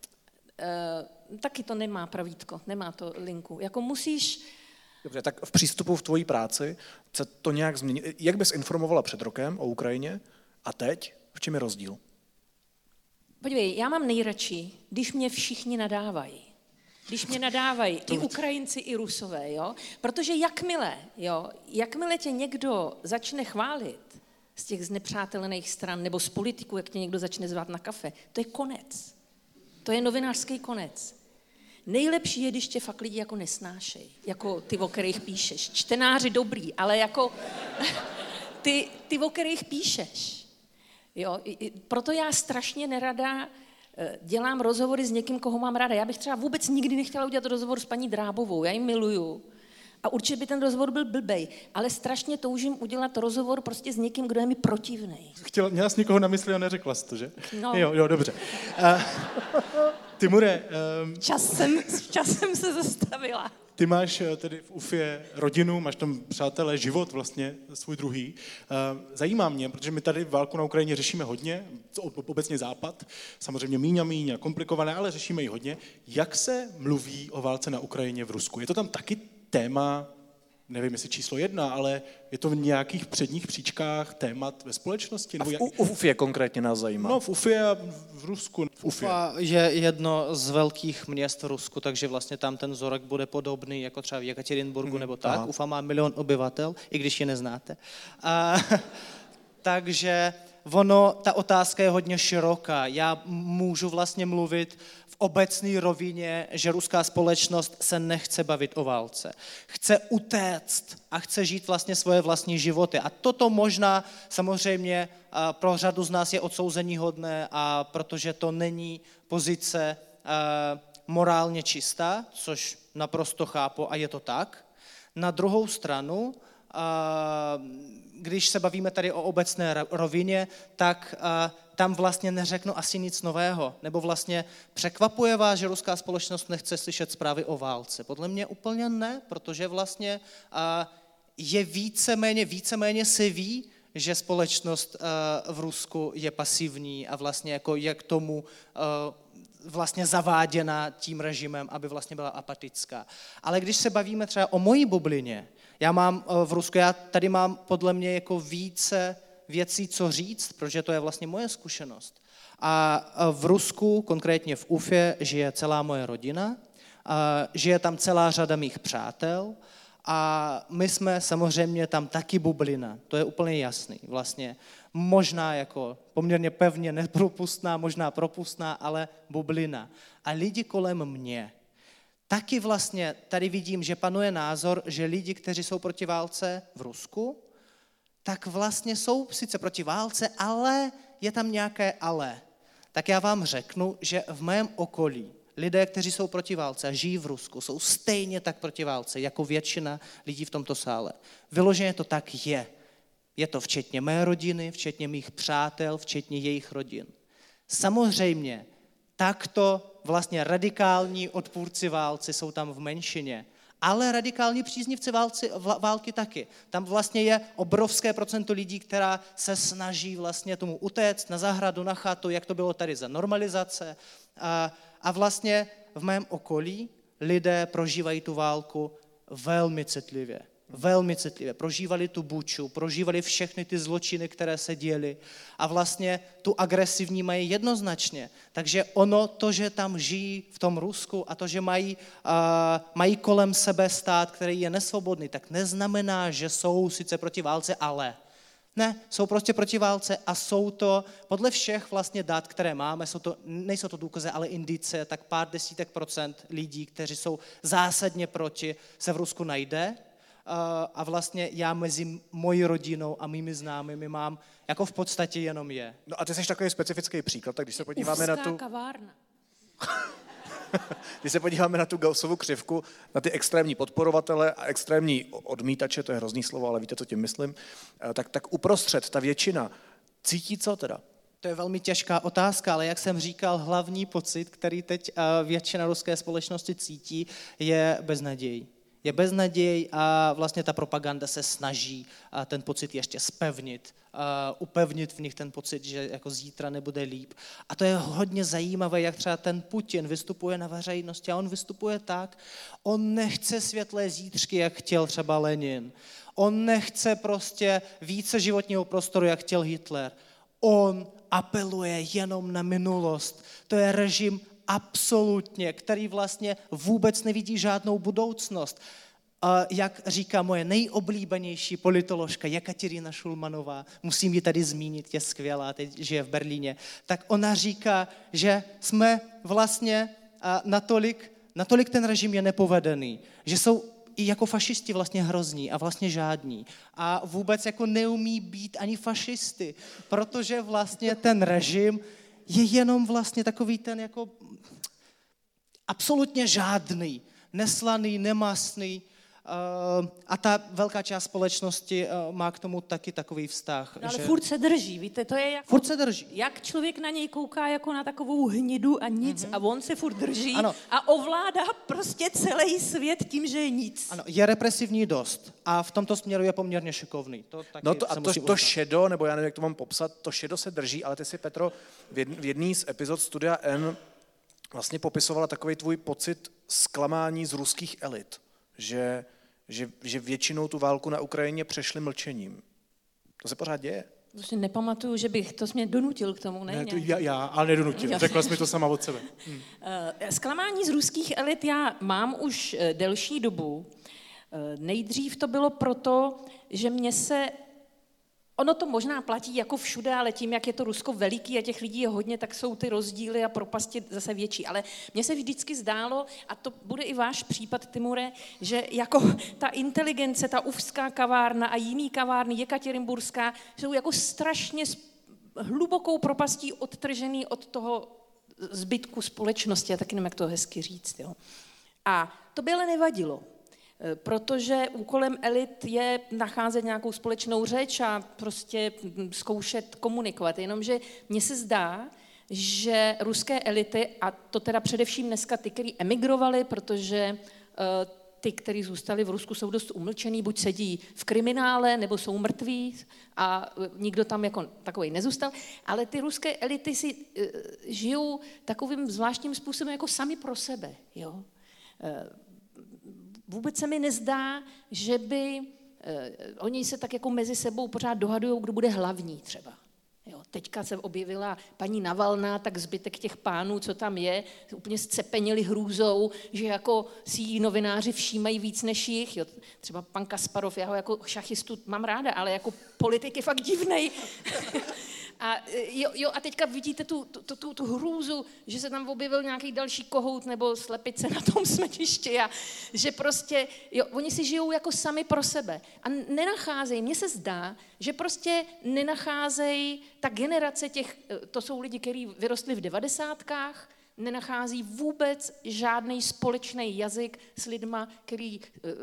Taky to nemá pravítko, nemá to linku. Jako musíš... Dobře, tak v přístupu v tvojí práci se to nějak změní. Jak bys informovala před rokem o Ukrajině a teď? V čem je rozdíl? Podívej, já mám nejradši, když mě všichni nadávají. Když mě nadávají i Ukrajinci, i Rusové, jo? Protože jakmile tě někdo začne chválit z těch znepřátelených stran nebo z politiků, jak tě někdo začne zvát na kafe, to je konec. To je novinářský konec. Nejlepší je, když tě fakt lidi jako nesnášej, jako ty, o kterých píšeš. Čtenáři dobrý, ale jako ty o kterých píšeš. Jo? Proto já strašně nerada dělám rozhovory s někým, koho mám ráda. Já bych třeba vůbec nikdy nechtěla udělat rozhovor s paní Drábovou, já ji miluju. A určitě by ten rozhovor byl blbej, ale strašně toužím udělat rozhovor prostě s někým, kdo je mi protivnej. Měla jsi někoho na mysli a neřekla jsi to, že? No. Jo, dobře. Timure... Časem se zastavila. Ty máš tedy v Ufě rodinu, máš tam přátelé, život vlastně, svůj druhý. Zajímá mě, protože my tady válku na Ukrajině řešíme hodně, obecně Západ, samozřejmě míň a komplikované, ale řešíme ji hodně. Jak se mluví o válce na Ukrajině v Rusku? Je to tam taky téma, nevím jestli číslo 1, ale je to v nějakých předních příčkách témat ve společnosti? A v Ufě konkrétně nás zajímá. No, v Ufě a v Rusku. Ufa je jedno z velkých měst v Rusku, takže vlastně tam ten vzorek bude podobný jako třeba v Jekaterinburgu nebo tak. Aha. Ufa má 1 milion obyvatel, i když je neznáte. Takže ta otázka je hodně široká. Já můžu vlastně mluvit v obecné rovině, že ruská společnost se nechce bavit o válce. Chce utéct a chce žít vlastně svoje vlastní životy. A toto možná samozřejmě pro řadu z nás je odsouzeníhodné, a protože to není pozice morálně čistá, což naprosto chápu a je to tak. Na druhou stranu, když se bavíme tady o obecné rovině, tak tam vlastně neřeknu asi nic nového. Nebo vlastně překvapuje vás, že ruská společnost nechce slyšet zprávy o válce? Podle mě úplně ne, protože vlastně je víceméně se ví, že společnost v Rusku je pasivní a vlastně jako je k tomu vlastně zaváděna tím režimem, aby vlastně byla apatická. Ale když se bavíme třeba o mojí bublině, Já mám v Rusku, já tady mám podle mě jako více věcí, co říct, protože to je vlastně moje zkušenost. A v Rusku, konkrétně v Ufě, žije celá moje rodina, žije tam celá řada mých přátel a my jsme samozřejmě tam taky bublina, to je úplně jasný. Vlastně možná jako poměrně pevně nepropustná, možná propustná, ale bublina. A lidi kolem mě. Taky vlastně tady vidím, že panuje názor, že lidi, kteří jsou proti válce v Rusku, tak vlastně jsou sice proti válce, ale je tam nějaké ale. Tak já vám řeknu, že v mém okolí lidé, kteří jsou proti válce a žijí v Rusku, jsou stejně tak proti válce, jako většina lidí v tomto sále. Vyloženě to tak je. Je to včetně mé rodiny, včetně mých přátel, včetně jejich rodin. Samozřejmě, takto vlastně radikální odpůrci války jsou tam v menšině, ale radikální příznivci války taky. Tam vlastně je obrovské procento lidí, která se snaží vlastně tomu utéct na zahradu, na chatu, jak to bylo tady za normalizace. A vlastně v mém okolí lidé prožívají tu válku velmi citlivě. Velmi citlivě. Prožívali tu Buču, prožívali všechny ty zločiny, které se děly a vlastně tu agresi vnímají jednoznačně. Takže ono, to, že tam žijí v tom Rusku a to, že mají kolem sebe stát, který je nesvobodný, tak neznamená, že jsou sice proti válce, ale ne, jsou prostě proti válce a jsou to, podle všech vlastně dat, které máme, nejsou to důkazy, ale indicie, tak pár desítek procent lidí, kteří jsou zásadně proti, se v Rusku najde. A vlastně já mezi mojí rodinou a mými známými mám jako v podstatě jenom je. No a ty jsi takový specifický příklad, tak když se podíváme na tu... kavárna. Když se podíváme na tu Gaussovu křivku, na ty extrémní podporovatele a extrémní odmítače, to je hrozný slovo, ale víte, co tím myslím, tak uprostřed ta většina cítí co teda? To je velmi těžká otázka, ale jak jsem říkal, hlavní pocit, který teď většina ruské společnosti cítí, je beznaděj. Je beznaděj a vlastně ta propaganda se snaží ten pocit ještě zpevnit, upevnit v nich ten pocit, že jako zítra nebude líp. A to je hodně zajímavé, jak třeba ten Putin vystupuje na veřejnosti a on vystupuje tak, on nechce světlé zítřky, jak chtěl třeba Lenin. On nechce prostě více životního prostoru, jak chtěl Hitler. On apeluje jenom na minulost. To je režim absolutně, který vlastně vůbec nevidí žádnou budoucnost. Jak říká moje nejoblíbenější politoložka Jekaterina Šulmanová, musím ji tady zmínit, je skvělá, teď žije v Berlíně, tak ona říká, že jsme vlastně natolik ten režim je nepovedený, že jsou i jako fašisti vlastně hrozní a vlastně žádní. A vůbec jako neumí být ani fašisty, protože vlastně ten režim je jenom vlastně takový ten jako absolutně žádný, neslaný, nemastný a ta velká část společnosti má k tomu taky takový vztah. No, ale furt se drží, víte, to je jako, furt se drží. Jak člověk na něj kouká jako na takovou hnidu a nic a on se furt drží ano. A ovládá prostě celý svět tím, že je nic. Ano, je represivní dost a v tomto směru je poměrně šikovný. To taky no to šedo, nebo já nevím, jak to mám popsat, to šedo se drží, ale ty si, Petro, v jedné z epizod Studia N vlastně popisovala takový tvůj pocit zklamání z ruských elit, že většinou tu válku na Ukrajině přešli mlčením. To se pořád děje. To si nepamatuju, že bych, to jsi mě donutil k tomu, ne? Ne, to já, ale nedonutil. Řekla jsi mi to sama od sebe. Zklamání z ruských elit já mám už delší dobu. Nejdřív to bylo proto, že ono to možná platí jako všude, ale tím, jak je to Rusko veliký a těch lidí je hodně, tak jsou ty rozdíly a propasti zase větší. Ale mně se vždycky zdálo, a to bude i váš případ, Timure, že jako ta inteligence, ta ufská kavárna a jiný kavárny, jekaterinburská, jsou jako strašně hlubokou propastí odtržený od toho zbytku společnosti. Já taky nevím, jak to hezky říct. Jo. A to by ale nevadilo. Protože úkolem elit je nacházet nějakou společnou řeč a prostě zkoušet komunikovat. Jenomže mně se zdá, že ruské elity, a to teda především dneska ty, který emigrovali, protože ty, kteří zůstali v Rusku, jsou dost umlčený, buď sedí v kriminále, nebo jsou mrtví a nikdo tam jako takovej nezůstal, ale ty ruské elity si žijou takovým zvláštním způsobem jako sami pro sebe, jo. vůbec se mi nezdá, že by oni se tak jako mezi sebou pořád dohadují, kdo bude hlavní třeba. Jo, teďka se objevila paní Navalná, tak zbytek těch pánů, co tam je, úplně zcepenili hrůzou, že jako si jí novináři všímají víc než jich. Jo, třeba pan Kasparov, já ho jako šachistu mám ráda, ale jako politik je fakt divnej. A teďka vidíte tu hrůzu, že se tam objevil nějaký další kohout nebo slepice na tom smetišti a že prostě, oni si žijou jako sami pro sebe a nenacházejí, mně se zdá, že prostě nenacházejí, ta generace těch, to jsou lidi, kteří vyrostli v 90kách, nenachází vůbec žádný společný jazyk s lidma, který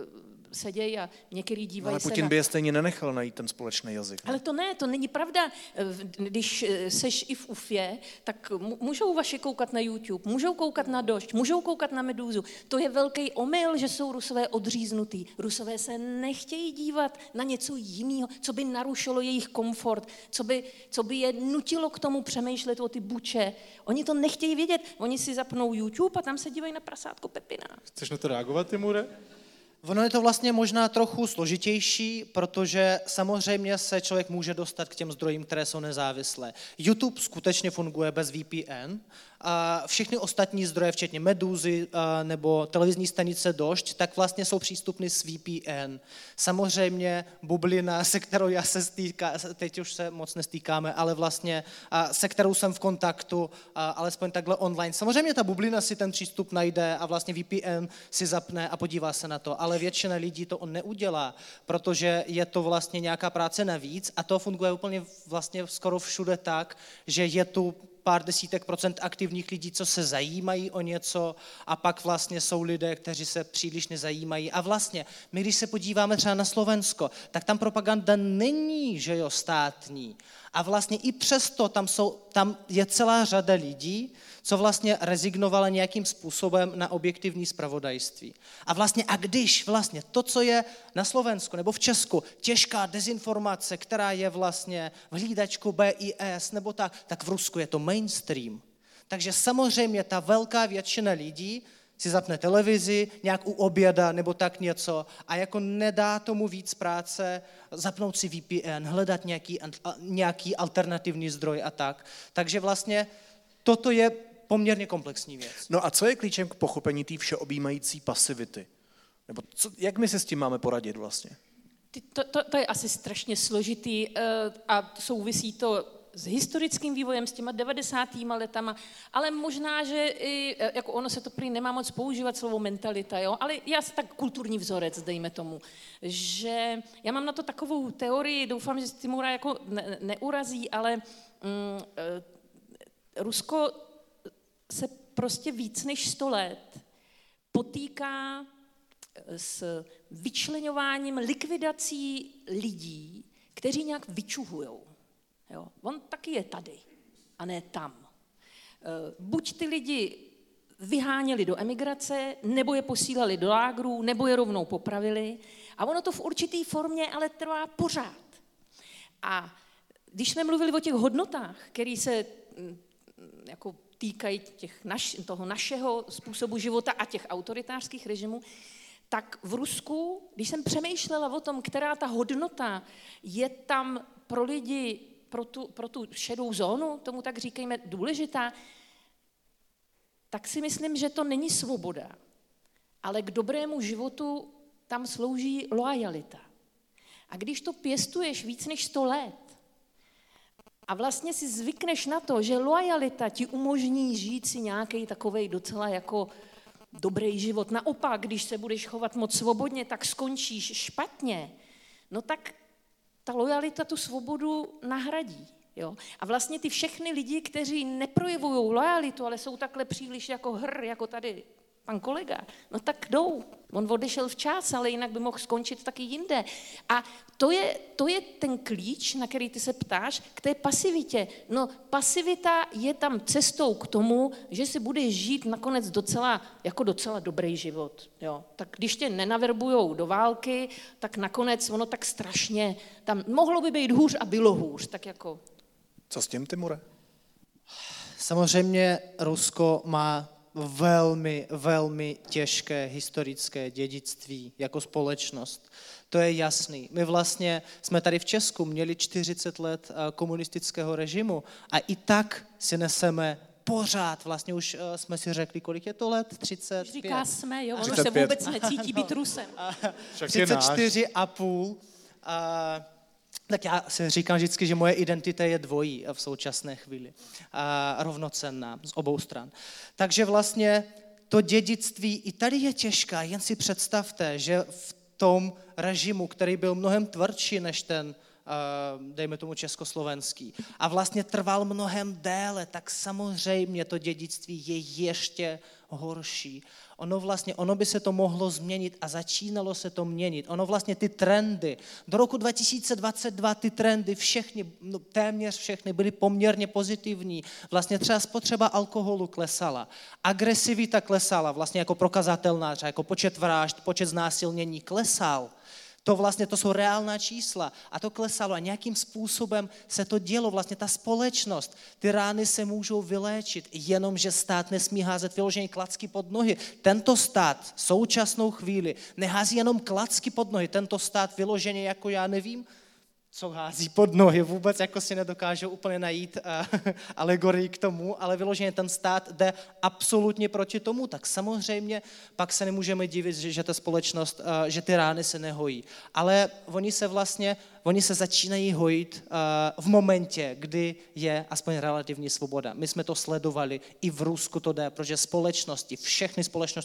sedějí a některý dívají se. Ale Putin by je stejně nenechal najít ten společný jazyk. Ne? Ale to není pravda. Když seš i v UFě, tak můžou vaši koukat na YouTube, můžou koukat na Došť, můžou koukat na Medúzu. To je velký omyl, že jsou Rusové odříznutí. Rusové se nechtějí dívat na něco jiného, co by narušilo jejich komfort, co by je nutilo k tomu přemýšlet o ty buče. Oni to nechtějí vědět. Oni si zapnou YouTube a tam se dívají na prasátko Pepina. Chceš na to reagovat, Timure? Ono je to vlastně možná trochu složitější, protože samozřejmě se člověk může dostat k těm zdrojím, které jsou nezávislé. YouTube skutečně funguje bez VPN a všechny ostatní zdroje, včetně Medúzy nebo televizní stanice Došť, tak vlastně jsou přístupny s VPN. Samozřejmě bublina, se kterou já se stýkám, teď už se moc nestýkáme, ale vlastně se kterou jsem v kontaktu, alespoň takhle online. Samozřejmě ta bublina si ten přístup najde a vlastně VPN si zapne a podívá se na to, ale většina lidí to on neudělá, protože je to vlastně nějaká práce navíc a to funguje úplně vlastně skoro všude tak, že je tu pár desítek procent aktivních lidí, co se zajímají o něco a pak vlastně jsou lidé, kteří se příliš nezajímají. A vlastně my, když se podíváme třeba na Slovensko, tak tam propaganda není, že jo, státní. A vlastně i přesto tam je celá řada lidí, co vlastně rezignovala nějakým způsobem na objektivní zpravodajství. A když vlastně to, co je na Slovensku nebo v Česku, těžká dezinformace, která je vlastně v hlídačku BIS nebo tak v Rusku je to mainstream. Takže samozřejmě ta velká většina lidí si zapne televizi, nějak u oběda nebo tak něco a jako nedá tomu víc práce zapnout si VPN, hledat nějaký alternativní zdroj a tak. Takže vlastně toto je poměrně komplexní věc. No a co je klíčem k pochopení té všeobjímající pasivity? Nebo jak my se s tím máme poradit vlastně? To je asi strašně složitý a souvisí to s historickým vývojem, s těma 90. letama, ale možná, že i, jako ono se to prý nemá moc používat slovo mentalita, jo? Ale já tak kulturní vzorec, dejme tomu, že já mám na to takovou teorii, doufám, že Timura jako neurazí, ale Rusko se prostě víc než 100 let potýká s vyčleňováním, likvidací lidí, kteří nějak vyčuhujou. Jo? On taky je tady a ne tam. Buď ty lidi vyháněli do emigrace, nebo je posílali do lágrů, nebo je rovnou popravili. A ono to v určitý formě ale trvá pořád. A když jsme mluvili o těch hodnotách, které se jako týkají toho našeho způsobu života a těch autoritářských režimů, tak v Rusku, když jsem přemýšlela o tom, která ta hodnota je tam pro lidi, pro tu šedou zónu, tomu tak říkejme, důležitá, tak si myslím, že to není svoboda, ale k dobrému životu tam slouží loajalita. A když to pěstuješ víc než 100 let a vlastně si zvykneš na to, že loajalita ti umožní žít si nějaký takovej docela jako dobrý život. Naopak, když se budeš chovat moc svobodně, tak skončíš špatně, no tak ta loajalita tu svobodu nahradí. Jo? A vlastně ty všechny lidi, kteří neprojevují loajalitu, ale jsou takhle příliš jako jako tady pan kolega, no tak jdou. On odešel včas, ale jinak by mohl skončit taky jinde. A to je ten klíč, na který ty se ptáš, k té pasivitě. No pasivita je tam cestou k tomu, že si budeš žít nakonec docela dobrý život. Jo. Tak když tě nenaverbujou do války, tak nakonec ono tak strašně, tam mohlo by být hůř a bylo hůř. Tak jako. Co s tím, Timure? Samozřejmě Rusko má velmi, velmi těžké historické dědictví jako společnost. To je jasný. My vlastně jsme tady v Česku měli 40 let komunistického režimu a i tak si neseme pořád, vlastně už jsme si řekli, kolik je to let? 35? Říká jsme, jo, on už se 35. vůbec necítí být Rusem. 34,5. Tak já si říkám vždycky, že moje identita je dvojí v současné chvíli. Rovnocenná z obou stran. Takže vlastně to dědictví i tady je těžká. Jen si představte, že v tom režimu, který byl mnohem tvrdší než ten, dejme tomu československý, a vlastně trval mnohem déle, tak samozřejmě to dědictví je ještě horší. Ono by se to mohlo změnit a začínalo se to měnit. Ono vlastně ty trendy, do roku 2022 ty trendy všechny, téměř všechny byly poměrně pozitivní. Vlastně třeba spotřeba alkoholu klesala, agresivita klesala, vlastně jako prokazatelná, třeba jako počet vražd, počet znásilnění klesal. To jsou reálná čísla a to klesalo a nějakým způsobem se to dělo. Vlastně ta společnost, ty rány se můžou vyléčit, jenomže stát nesmí házet vyloženě klacky pod nohy. Tento stát v současnou chvíli nehází jenom klacky pod nohy, tento stát vyloženě jako já nevím, co hází pod nohy, vůbec jako si nedokážou úplně najít alegorii k tomu, ale vyloženě ten stát jde absolutně proti tomu, tak samozřejmě pak se nemůžeme divit, že ta společnost, že ty rány se nehojí. Ale oni se začínají hojit v momentě, kdy je aspoň relativní svoboda. My jsme to sledovali, i v Rusku to jde, protože všechny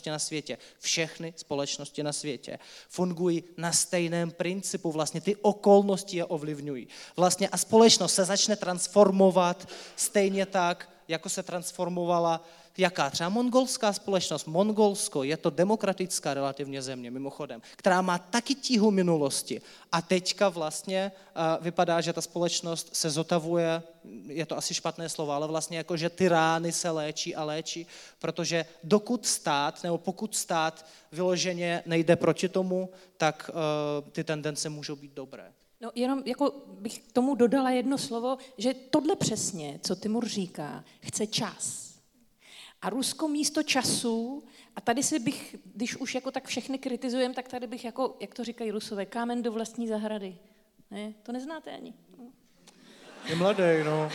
společnosti na světě fungují na stejném principu, vlastně ty okolnosti je ovlivňují. Vlastně a společnost se začne transformovat stejně tak, jako se transformovala jaká? Třeba mongolská společnost. Mongolsko je to demokratická relativně země, mimochodem, která má taky tíhu minulosti. A teďka vlastně vypadá, že ta společnost se zotavuje, je to asi špatné slovo, ale vlastně jako, že ty rány se léčí a léčí, protože pokud stát vyloženě nejde proti tomu, tak ty tendence můžou být dobré. No jenom jako bych k tomu dodala jedno slovo, že tohle přesně, co Timur říká, chce čas. A Rusko místo času, a tady si bych, když už jako tak všechny kritizujeme, tak tady bych jako, jak to říkají Rusové, kámen do vlastní zahrady. Ne, to neznáte ani. Je mladý, no.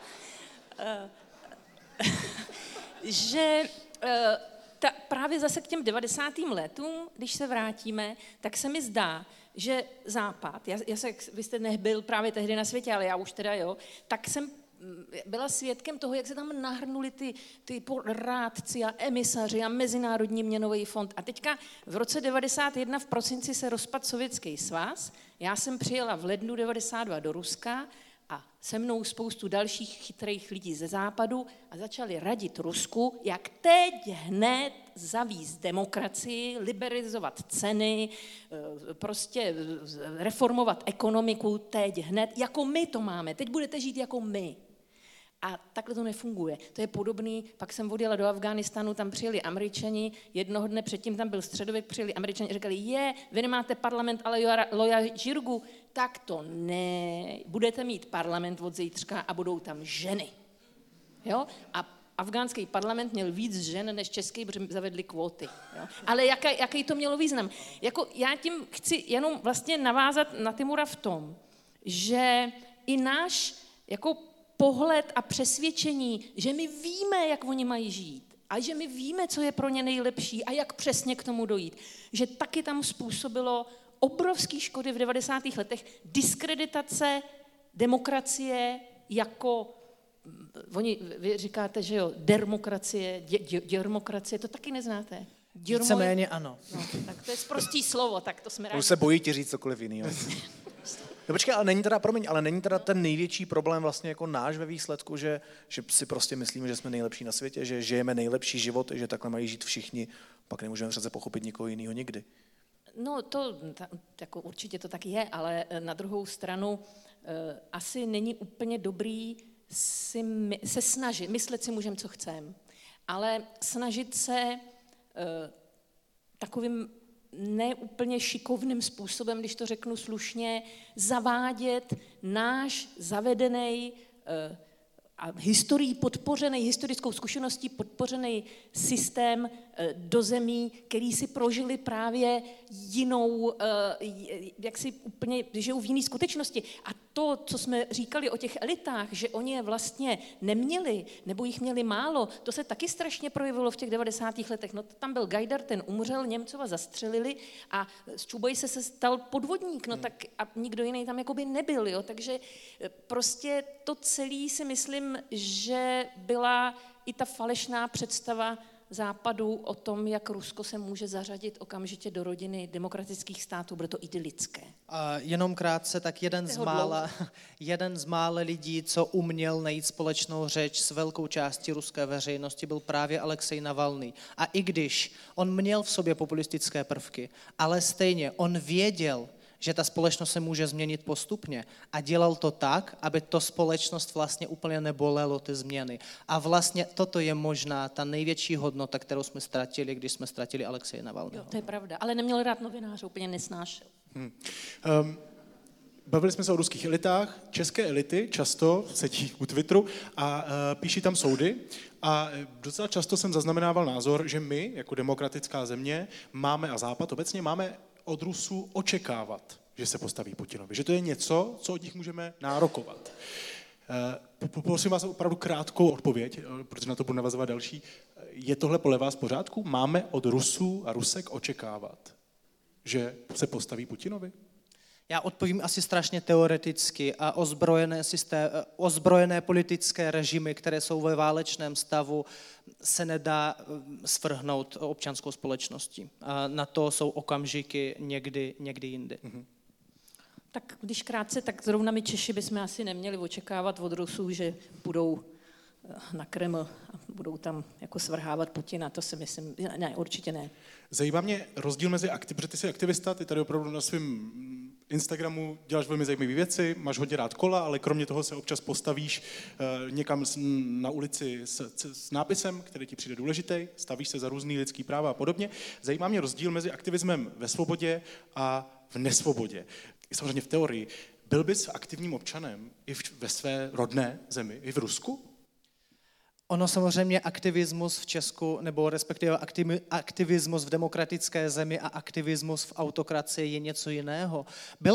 Že právě zase k těm 90. letům, když se vrátíme, tak se mi zdá, že Západ, vy jste nebyl právě tehdy na světě, ale já už teda jo, tak jsem byla svědkem toho, jak se tam nahrnuli ty rádci a emisaři a Mezinárodní měnový fond. A teďka v roce 91 v prosinci se rozpadl Sovětský svaz, já jsem přijela v lednu 92 do Ruska a se mnou spoustu dalších chytrých lidí ze západu a začali radit Rusku, jak teď hned zavíst demokracii, liberalizovat ceny, prostě reformovat ekonomiku teď hned, jako my to máme. Teď budete žít jako my. A takhle to nefunguje. To je podobný, pak jsem odjela do Afghánistánu, tam přijeli Američani, jednoho dne předtím tam byl středověk, přijeli Američani a říkali, vy nemáte parlament, ale Loja Žirgu, tak to ne, budete mít parlament od zítřka a budou tam ženy. Jo? A afgánský parlament měl víc žen než český, protože zavedli kvóty. Jo? Ale jaký to mělo význam? Jako já tím chci jenom vlastně navázat na Timura v tom, že i náš jako pohled a přesvědčení, že my víme, jak oni mají žít a že my víme, co je pro ně nejlepší a jak přesně k tomu dojít, že taky tam způsobilo obrovský škody v 90. letech, diskreditace demokracie jako, vy říkáte, že jo, dermokracie, to taky neznáte. Víceméně ano. No, tak to je prostý slovo, tak to jsme rádi. Už se bojí ti říct cokoliv jiného. No počkej, ale není teda ten největší problém vlastně jako náš ve výsledku, že si prostě myslíme, že jsme nejlepší na světě, že žijeme nejlepší život, že takhle mají žít všichni, pak nemůžeme přece pochopit nikoho jiného nikdy. No jako určitě to tak je, ale na druhou stranu asi není úplně dobrý se snažit, myslet si můžeme, co chceme, ale snažit se takovým neúplně šikovným způsobem, když to řeknu slušně, zavádět náš zavedený a historickou zkušeností podpořený systém do zemí, který si prožili právě jinou, jak si úplně žijou v jiné skutečnosti. A to, co jsme říkali o těch elitách, že oni je vlastně neměli, nebo jich měli málo, to se taky strašně projevilo v těch 90. letech. No tam byl Gajdar, ten umřel, Němcova zastřelili a z Čubojse se stal podvodník, no tak a nikdo jiný tam jakoby nebyl, jo, takže prostě to celé si myslím, že byla i ta falešná představa Západu o tom, jak Rusko se může zařadit okamžitě do rodiny demokratických států, bude to idylické. Jenom krátce, tak jeden z mála lidí, co uměl najít společnou řeč s velkou částí ruské veřejnosti, byl právě Alexej Navalný. A i když on měl v sobě populistické prvky, ale stejně on věděl, že ta společnost se může změnit postupně a dělal to tak, aby to společnost vlastně úplně nebolelo ty změny. A vlastně toto je možná ta největší hodnota, kterou jsme ztratili, když jsme ztratili Alexeje Navalného. Jo, to je pravda, ale neměl rád novináře, úplně nesnášel. Bavili jsme se o ruských elitách. České elity často sedí u Twitteru a píší tam soudy. A docela často jsem zaznamenával názor, že my, jako demokratická země, máme a Západ obecně máme od Rusů očekávat, že se postaví Putinovi. Že to je něco, co od nich můžeme nárokovat. Poprosím vás opravdu krátkou odpověď, protože na to budu navazovat další. Je tohle podle vás v pořádku? Máme od Rusů a Rusek očekávat, že se postaví Putinovi? Já odpovím asi strašně teoreticky a ozbrojené politické režimy, které jsou ve válečném stavu, se nedá svrhnout občanskou společností. A na to jsou okamžiky někdy jindy. Mm-hmm. Tak když krátce, tak zrovna my Češi bychom asi neměli očekávat od Rusů, že půjdou na Kreml a budou tam jako svrhávat Putina, to si myslím, ne, určitě ne. Zajímá mě rozdíl mezi protože ty jsi aktivista, ty tady opravdu na svém Instagramu děláš velmi zajímavé věci, máš hodně rád kola, ale kromě toho se občas postavíš někam na ulici s nápisem, který ti přijde důležitý, stavíš se za různý lidský práva a podobně. Zajímá mě rozdíl mezi aktivismem ve svobodě a v nesvobodě. Samozřejmě v teorii. Byl bys aktivním občanem i ve své rodné zemi, i v Rusku? Ono samozřejmě aktivismus v Česku, nebo respektive aktivismus v demokratické zemi a aktivismus v autokracii je něco jiného.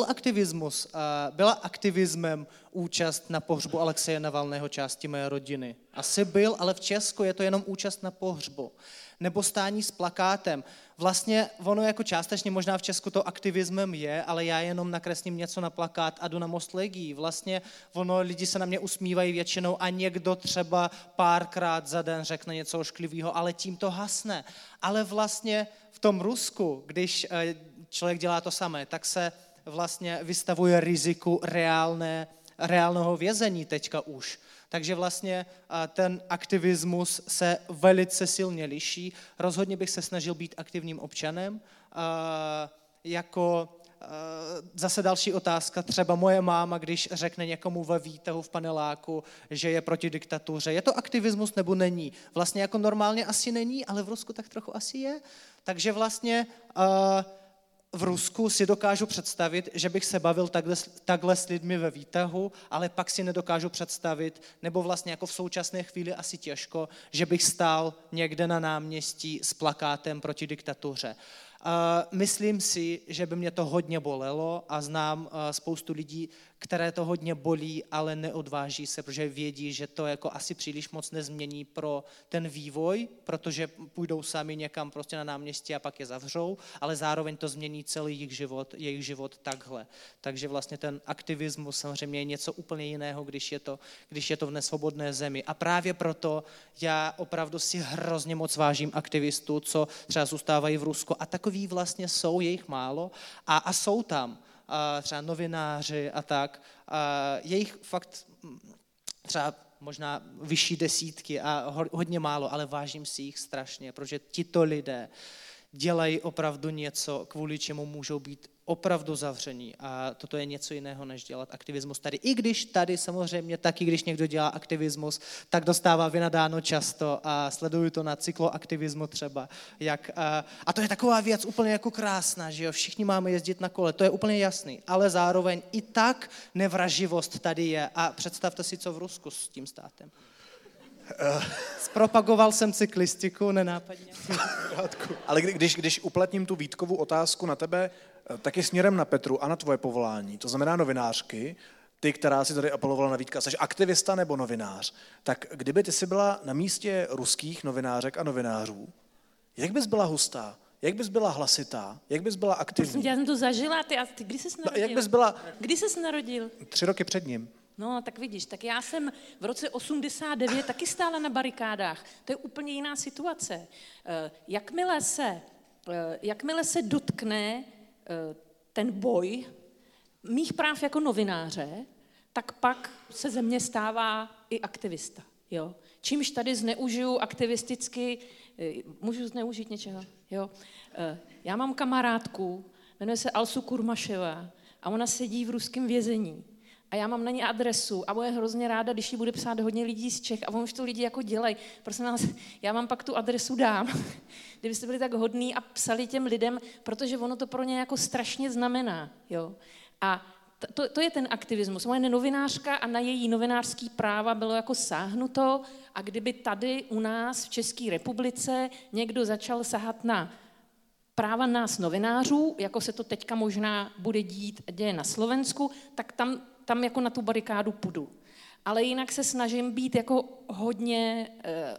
Byla aktivismem účast na pohřbu Alexeje Navalného části mé rodiny. Asi byl, ale v Česku je to jenom účast na pohřbu. Nebo stání s plakátem. Vlastně ono jako částečně možná v Česku to aktivismem je, ale já jenom nakreslím něco na plakát a jdu na Most Legií. Vlastně lidi se na mě usmívají většinou a někdo třeba párkrát za den řekne něco ošklivého, ale tím to hasne. Ale vlastně v tom Rusku, když člověk dělá to samé, tak se vlastně vystavuje riziku reálného vězení teďka už. Takže vlastně ten aktivismus se velice silně liší. Rozhodně bych se snažil být aktivním občanem. Zase další otázka, třeba moje máma, když řekne někomu ve výtahu v paneláku, že je proti diktatuře, je to aktivismus nebo není? Vlastně jako normálně asi není, ale v Rusku tak trochu asi je. Takže vlastně v Rusku si dokážu představit, že bych se bavil takhle s lidmi ve výtahu, ale pak si nedokážu představit, nebo vlastně jako v současné chvíli asi těžko, že bych stál někde na náměstí s plakátem proti diktatuře. Myslím si, že by mě to hodně bolelo a znám spoustu lidí, které to hodně bolí, ale neodváží se, protože vědí, že to jako asi příliš moc nezmění pro ten vývoj, protože půjdou sami někam prostě na náměstí a pak je zavřou, ale zároveň to změní celý jejich život takhle. Takže vlastně ten aktivismus samozřejmě je něco úplně jiného, když je to v nesvobodné zemi. A právě proto já opravdu si hrozně moc vážím aktivistů, co třeba zůstávají v Rusku a takový vlastně jsou, je jich málo a jsou tam. Třeba novináři a tak. Je jich fakt třeba možná vyšší desítky a hodně málo, ale vážím si jich strašně, protože tito lidé dělají opravdu něco, kvůli čemu můžou být opravdu zavření. A toto je něco jiného, než dělat aktivismus tady. I když tady samozřejmě taky, když někdo dělá aktivismus, tak dostává vynadáno často a sleduju to na cykloaktivismu třeba. A to je taková věc úplně jako krásná, že jo, všichni máme jezdit na kole, to je úplně jasný, ale zároveň i tak nevraživost tady je. A představte si, co v Rusku s tím státem. Zpropagoval jsem cyklistiku nenápadně. Ale když uplatním tu Vítkovu otázku na tebe, taky směrem na Petru a na tvoje povolání, to znamená novinářky, ty, která si tady apelovala na Vítka, jsi aktivista nebo novinář, tak kdyby ty si byla na místě ruských novinářek a novinářů, jak bys byla hustá? Jak bys byla hlasitá? Jak bys byla aktivní? Já jsem to zažila, ty kdy jsi narodil? Jak bys byla? Kdy jsi narodil? 3 roky před ním. No, tak vidíš, tak já jsem v roce 89 taky stála na barikádách. To je úplně jiná situace. Jakmile se dotkne ten boj mých práv jako novináře, tak pak se ze mě stává i aktivista. Jo? Čímž tady zneužiju aktivisticky, můžu zneužít něčeho? Jo? Já mám kamarádku, jmenuje se Alsu Kurmaševa a ona sedí v ruském vězení. A já mám na ní adresu a bude hrozně ráda, když jí bude psát hodně lidí z Čech a on už to lidi jako dělají. Prosím vás, já vám pak tu adresu dám, kdybyste byli tak hodní a psali těm lidem, protože ono to pro ně jako strašně znamená. Jo? A to je ten aktivismus. Moje novinářka a na její novinářský práva bylo jako sáhnuto a kdyby tady u nás v České republice někdo začal sahat na práva nás novinářů, jako se to teďka možná bude děje na Slovensku, tak tam jako na tu barikádu půjdu. Ale jinak se snažím být jako hodně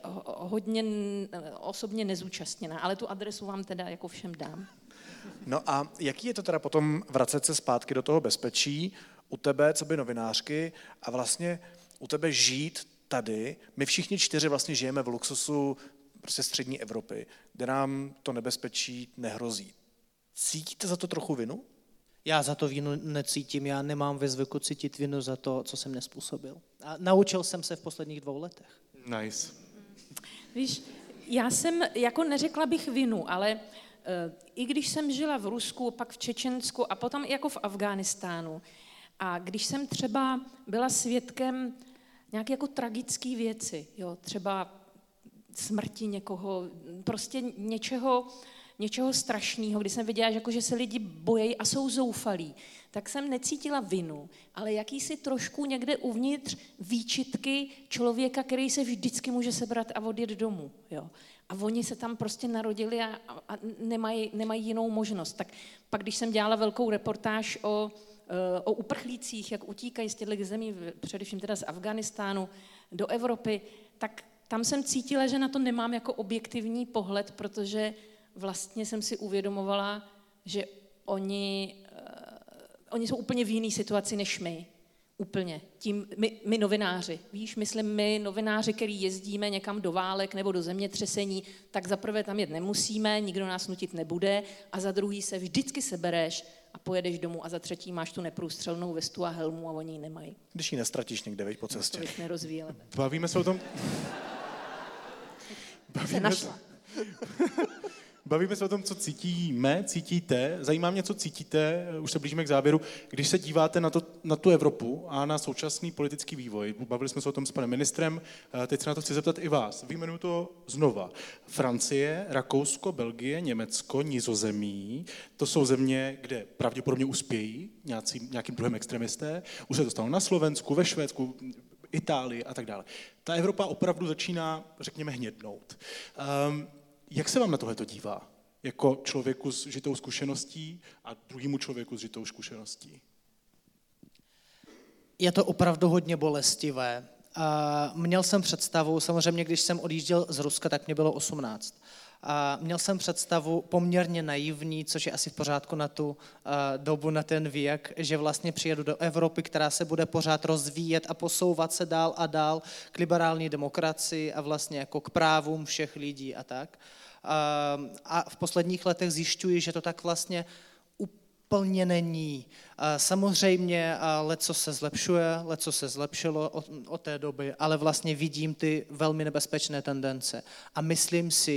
osobně nezúčastněná, ale tu adresu vám teda jako všem dám. No a jaký je to teda potom vracet se zpátky do toho bezpečí u tebe, co by novinářky, a vlastně u tebe žít tady? My všichni 4 vlastně žijeme v luxusu prostě střední Evropy, kde nám to nebezpečí nehrozí. Cítíte za to trochu vinu? Já za to vinu necítím, já nemám ve zvyku cítit vinu za to, co jsem nespůsobil. A naučil jsem se v posledních 2 letech. Nice. Víš, já jsem, jako neřekla bych vinu, ale i když jsem žila v Rusku, pak v Čečensku a potom jako v Afghánistánu a když jsem třeba byla svědkem nějaké jako tragické věci, jo, třeba smrti někoho, prostě něčeho strašného, kdy jsem viděla, že se lidi bojejí a jsou zoufalí, tak jsem necítila vinu, ale jakýsi trošku někde uvnitř výčitky člověka, který se vždycky může sebrat a odjet domů. Jo. A oni se tam prostě narodili a nemají jinou možnost. Tak pak, když jsem dělala velkou reportáž o uprchlících, jak utíkají z těchto zemí, především teda z Afghánistánu do Evropy, tak tam jsem cítila, že na to nemám jako objektivní pohled, protože vlastně jsem si uvědomovala, že oni jsou úplně v jiné situaci než my. Úplně. My novináři, víš, myslím my novináři, který jezdíme někam do válek nebo do zemětřesení, tak za prvé tam jet nemusíme, nikdo nás nutit nebude a za druhý se vždycky sebereš a pojedeš domů a za třetí máš tu neprůstřelnou vestu a helmu a oni ji nemají. Když ji nestratíš někde, veď po cestě. To bych nerozvíjela. Bavíme se o tom... Bavíme se o tom, co cítíte. Zajímá mě, co cítíte, už se blížíme k závěru, když se díváte na tu Evropu a na současný politický vývoj. Bavili jsme se o tom s panem ministrem, teď se na to chci zeptat i vás. Vyjmenuju to znova. Francie, Rakousko, Belgie, Německo, Nizozemí, to jsou země, kde pravděpodobně uspějí nějakým druhem extremisté. Už se to stalo na Slovensku, ve Švédsku, Itálii a tak dále. Ta Evropa opravdu začíná, řekněme, hnědnout. Jak se vám na tohleto dívá? Jako člověku s žitou zkušeností a druhému člověku s žitou zkušeností? Je to opravdu hodně bolestivé. Měl jsem představu, samozřejmě když jsem odjížděl z Ruska, tak mě bylo 18. A měl jsem představu poměrně naivní, což je asi v pořádku na tu dobu, na ten věk, že vlastně přijedu do Evropy, která se bude pořád rozvíjet a posouvat se dál a dál k liberální demokracii a vlastně jako k právům všech lidí a tak. A v posledních letech zjišťuji, že to tak vlastně úplně není. Samozřejmě leco se zlepšuje, leco se zlepšilo od té doby, ale vlastně vidím ty velmi nebezpečné tendence. A myslím si,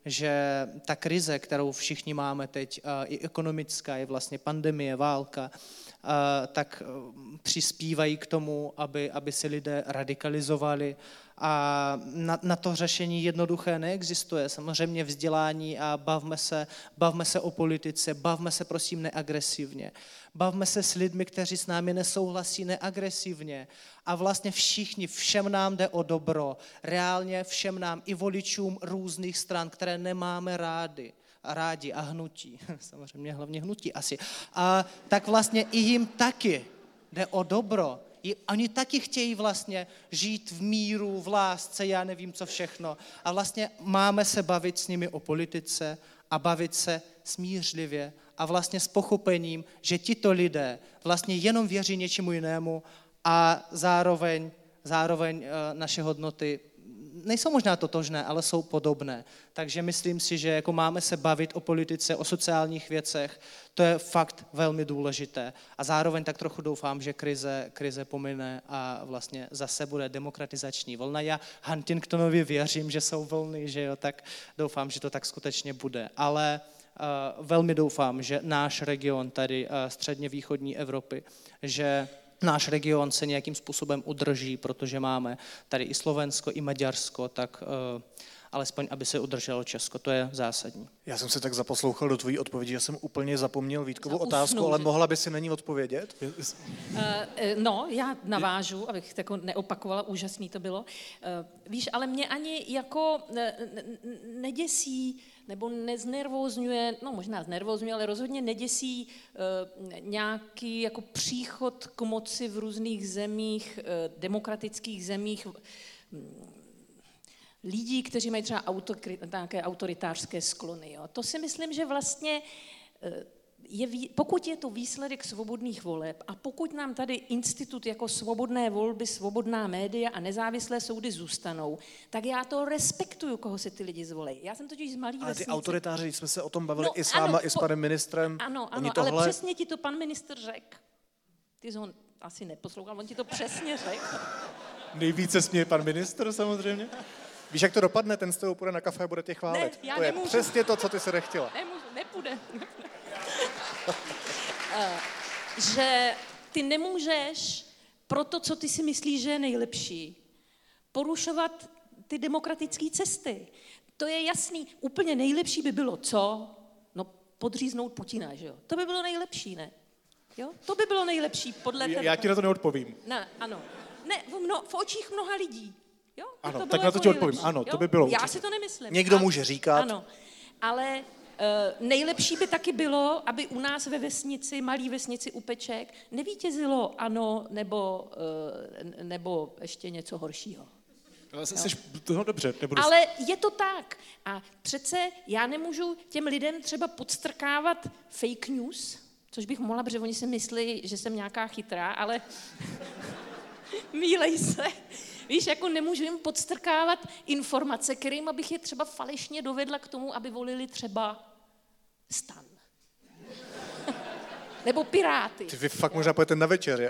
že ta krize, kterou všichni máme teď, i ekonomická, je vlastně pandemie, válka, tak přispívají k tomu, aby se lidé radikalizovali. A na to řešení jednoduché neexistuje. Samozřejmě vzdělání a bavme se o politice, bavme se prosím neagresivně. Bavme se s lidmi, kteří s námi nesouhlasí neagresivně. A vlastně všem nám jde o dobro. Reálně všem nám, i voličům různých stran, které nemáme rádi a hnutí. Samozřejmě hlavně hnutí asi. A tak vlastně i jim taky jde o dobro. Oni taky chtějí vlastně žít v míru, v lásce, já nevím co všechno. A vlastně máme se bavit s nimi o politice a bavit se smířlivě a vlastně s pochopením, že tito lidé vlastně jenom věří něčemu jinému a zároveň naše hodnoty nejsou možná totožné, ale jsou podobné. Takže myslím si, že jako máme se bavit o politice, o sociálních věcech, to je fakt velmi důležité. A zároveň tak trochu doufám, že krize pomine a vlastně zase bude demokratizační vlna. Já Huntingtonovi věřím, že jsou vlny, že jo, tak doufám, že to tak skutečně bude. Ale velmi doufám, že náš region tady středně východní Evropy, že náš region se nějakým způsobem udrží, protože máme tady i Slovensko, i Maďarsko, tak alespoň, aby se udrželo Česko, to je zásadní. Já jsem se tak zaposlouchal do tvojí odpovědi, že jsem úplně zapomněl Vítkovu otázku, ale mohla by si na ní odpovědět? No, já navážu, abych to jako neopakovala, úžasný to bylo. Víš, ale mě ani jako neděsí, nebo neznervózňuje, no možná znervózňuje, ale rozhodně neděsí nějaký jako příchod k moci v různých zemích, demokratických zemích, lidí, kteří mají třeba nějaké autoritářské sklony. Jo. To si myslím, že vlastně pokud je to výsledek svobodných voleb a pokud nám tady institut jako svobodné volby, svobodná média a nezávislé soudy zůstanou, tak já to respektuju, koho se ty lidi zvolí. Já jsem totiž z malý vesnice. Ale ty autoritáři, když jsme se o tom bavili i s váma, i s panem ministrem. Ano, ale přesně ti to pan ministr řekl. Ty jsi ho asi neposlouchal, on ti to přesně řekl. Nejvíce směje pan ministr samozřejmě. Víš, jak to dopadne? Ten s tebou půjde na kafe a bude tě chválit. Ne, já to je nemůžu. přesně to, co ty se nechtěla. Nepůjde. Že ty nemůžeš pro to, co ty si myslíš, že je nejlepší, porušovat ty demokratické cesty. To je jasný. Úplně nejlepší by bylo co? No podříznout Putina, že jo? To by bylo nejlepší, ne? Jo? To by bylo nejlepší podle tebe. Já ti na to neodpovím. Ne, ano. Ne, v očích mnoha lidí. Jo? Ano, to tak na to jako ti odpovím. nejlepší, Ano, jo? to by bylo Já určitě. si to nemyslím. Někdo může říkat. Ano, ale nejlepší by taky bylo, aby u nás ve vesnici, malý vesnici u Peček, nevítězilo ANO nebo ještě něco horšího. No dobře, nebudu. Ale je to tak. A přece já nemůžu těm lidem třeba podstrkávat fake news, což bych mohla, protože oni si myslí, že jsem nějaká chytrá, ale mýlej se. Víš, jako nemůžu jim podstrkávat informace, kterým bych je třeba falešně dovedla k tomu, aby volili třeba STAN. Nebo Piráty. Ty vy fakt možná pojďte na večeři.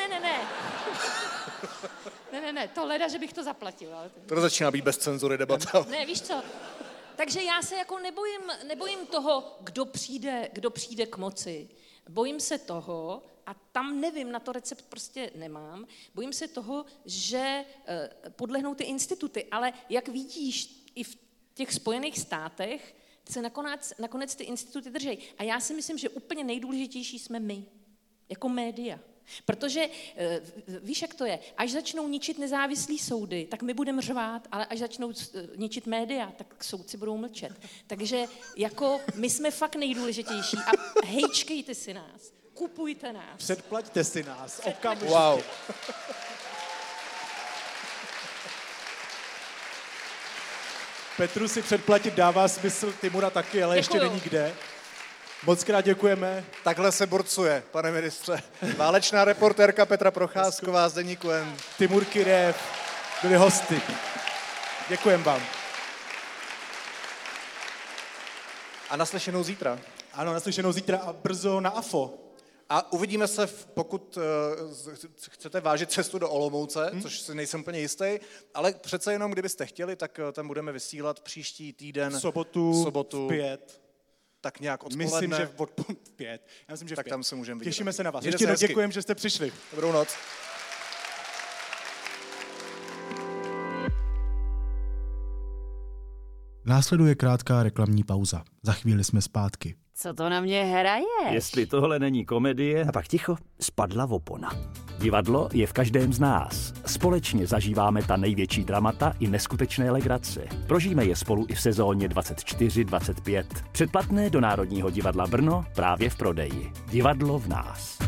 Ne, to leda, že bych to zaplatila. To začíná být bez cenzury debata. Ne, víš co? Takže já se jako nebojím toho, kdo přijde k moci. Bojím se toho, a tam nevím, na to recept prostě nemám, bojím se toho, že podlehnou ty instituty, ale jak vidíš, i v těch Spojených státech se nakonec ty instituty drží. A já si myslím, že úplně nejdůležitější jsme my, jako média. Protože víš, jak to je, až začnou ničit nezávislý soudy, tak my budeme řvát, ale až začnou ničit média, tak soudci budou mlčet. Takže jako my jsme fakt nejdůležitější a hejčkejte si nás, kupujte nás. Předplaťte si nás, okamžitě. Wow. Petru si předplatit dává smysl, Timura taky, ale ještě Děkuju. není kde. Moc krát děkujeme. Takhle se borcuje, pane ministře. Válečná reportérka Petra Procházková z deníku N. Timur Kyrev byli hosty. Děkujeme vám. A naslyšenou zítra. Ano, naslyšenou zítra a brzo na AFO. A uvidíme se, pokud chcete vážit cestu do Olomouce, což si nejsem úplně jistý, ale přece jenom, kdybyste chtěli, tak tam budeme vysílat příští týden. V sobotu v 5. Tak nějak odpoledne. Myslím, že v 5. Já myslím, že tak tam se můžeme vidět. Těšíme se na vás. Ještě jednou děkujeme, že jste přišli. Dobrou noc. Následuje krátká reklamní pauza. Za chvíli jsme zpátky. Co to na mě hraješ? Jestli tohle není komedie... A pak ticho, spadla opona. Divadlo je v každém z nás. Společně zažíváme ta největší dramata i neskutečné legrace. Prožijeme je spolu i v sezóně 24-25. Předplatné do Národního divadla Brno právě v prodeji. Divadlo v nás.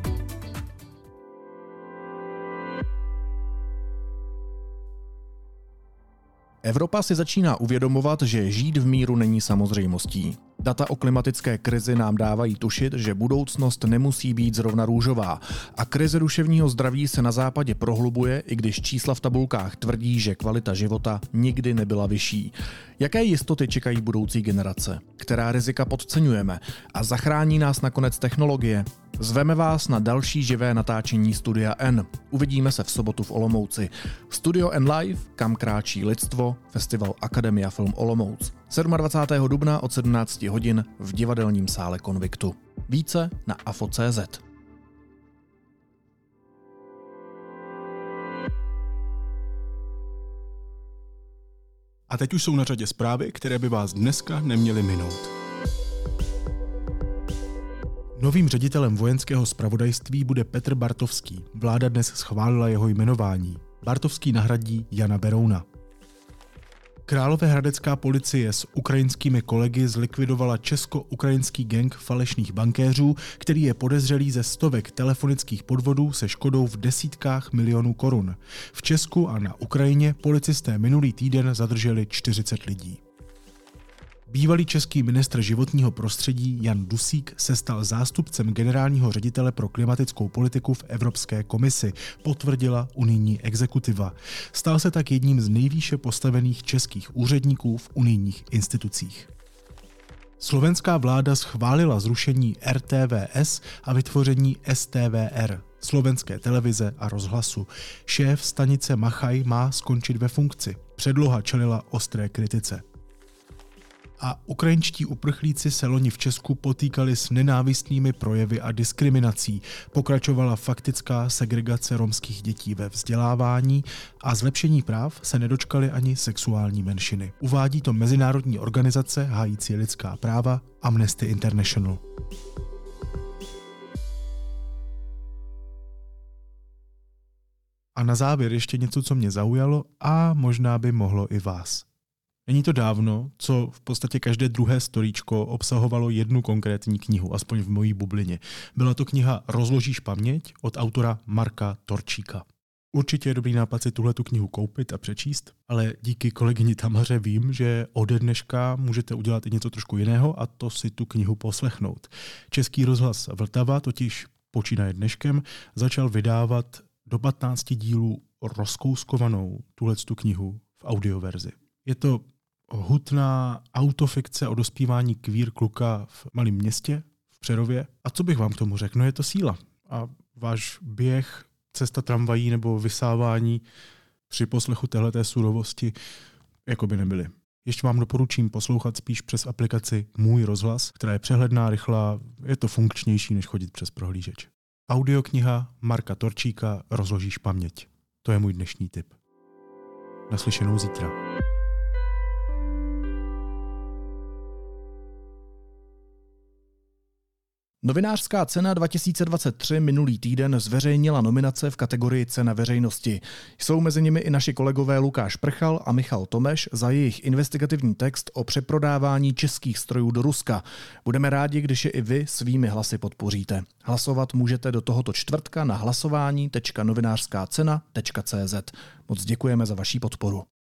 Evropa si začíná uvědomovat, že žít v míru není samozřejmostí. Data o klimatické krizi nám dávají tušit, že budoucnost nemusí být zrovna růžová. A krize duševního zdraví se na západě prohlubuje, i když čísla v tabulkách tvrdí, že kvalita života nikdy nebyla vyšší. Jaké jistoty čekají budoucí generace? Která rizika podceňujeme? A zachrání nás nakonec technologie? Zveme vás na další živé natáčení Studia N. Uvidíme se v sobotu v Olomouci. Studio N Live, kam kráčí lidstvo, festival Akademia Film Olomouc. 27. dubna od 17 hodin v divadelním sále Konviktu. Více na afo.cz. A teď už jsou na řadě zprávy, které by vás dneska neměly minout. Novým ředitelem vojenského zpravodajství bude Petr Bartovský. Vláda dnes schválila jeho jmenování. Bartovský nahradí Jana Berouna. Královéhradecká policie s ukrajinskými kolegy zlikvidovala česko-ukrajinský gang falešných bankéřů, který je podezřelý ze stovek telefonických podvodů se škodou v desítkách milionů korun. V Česku a na Ukrajině policisté minulý týden zadrželi 40 lidí. Bývalý český ministr životního prostředí Jan Dusík se stal zástupcem generálního ředitele pro klimatickou politiku v Evropské komisi, potvrdila unijní exekutiva. Stal se tak jedním z nejvýše postavených českých úředníků v unijních institucích. Slovenská vláda schválila zrušení RTVS a vytvoření STVR, Slovenské televize a rozhlasu. Šéf stanice Machaj má skončit ve funkci. Předloha čelila ostré kritice. A ukrajinští uprchlíci se loni v Česku potýkali s nenávistnými projevy a diskriminací. Pokračovala faktická segregace romských dětí ve vzdělávání a zlepšení práv se nedočkaly ani sexuální menšiny. Uvádí to mezinárodní organizace hájící lidská práva Amnesty International. A na závěr ještě něco, co mě zaujalo a možná by mohlo i vás. Není to dávno, co v podstatě každé druhé storíčko obsahovalo jednu konkrétní knihu, aspoň v mojí bublině. Byla to kniha Rozložíš paměť od autora Marka Torčíka. Určitě je dobrý nápad si tuhletu knihu koupit a přečíst, ale díky kolegyni Tamaře vím, že ode dneška můžete udělat i něco trošku jiného a to si tu knihu poslechnout. Český rozhlas Vltava totiž počínaje dneškem začal vydávat do 15 dílů rozkouskovanou tuhletu knihu v audioverzi. Je to hutná autofikce o dospívání queer kluka v malém městě, v Přerově. A co bych vám k tomu řekl? No je to síla. A váš běh, cesta tramvají nebo vysávání při poslechu téhleté surovosti jako by nebyly. Ještě vám doporučím poslouchat spíš přes aplikaci Můj rozhlas, která je přehledná, rychlá, je to funkčnější, než chodit přes prohlížeč. Audiokniha Marka Torčíka Rozložíš paměť. To je můj dnešní tip. Naslyšenou zítra. Novinářská cena 2023 minulý týden zveřejnila nominace v kategorii Cena veřejnosti. Jsou mezi nimi i naši kolegové Lukáš Prchal a Michal Tomeš za jejich investigativní text o přeprodávání českých strojů do Ruska. Budeme rádi, když je i vy svými hlasy podpoříte. Hlasovat můžete do tohoto čtvrtka na hlasování.novinářskácena.cz. Moc děkujeme za vaši podporu.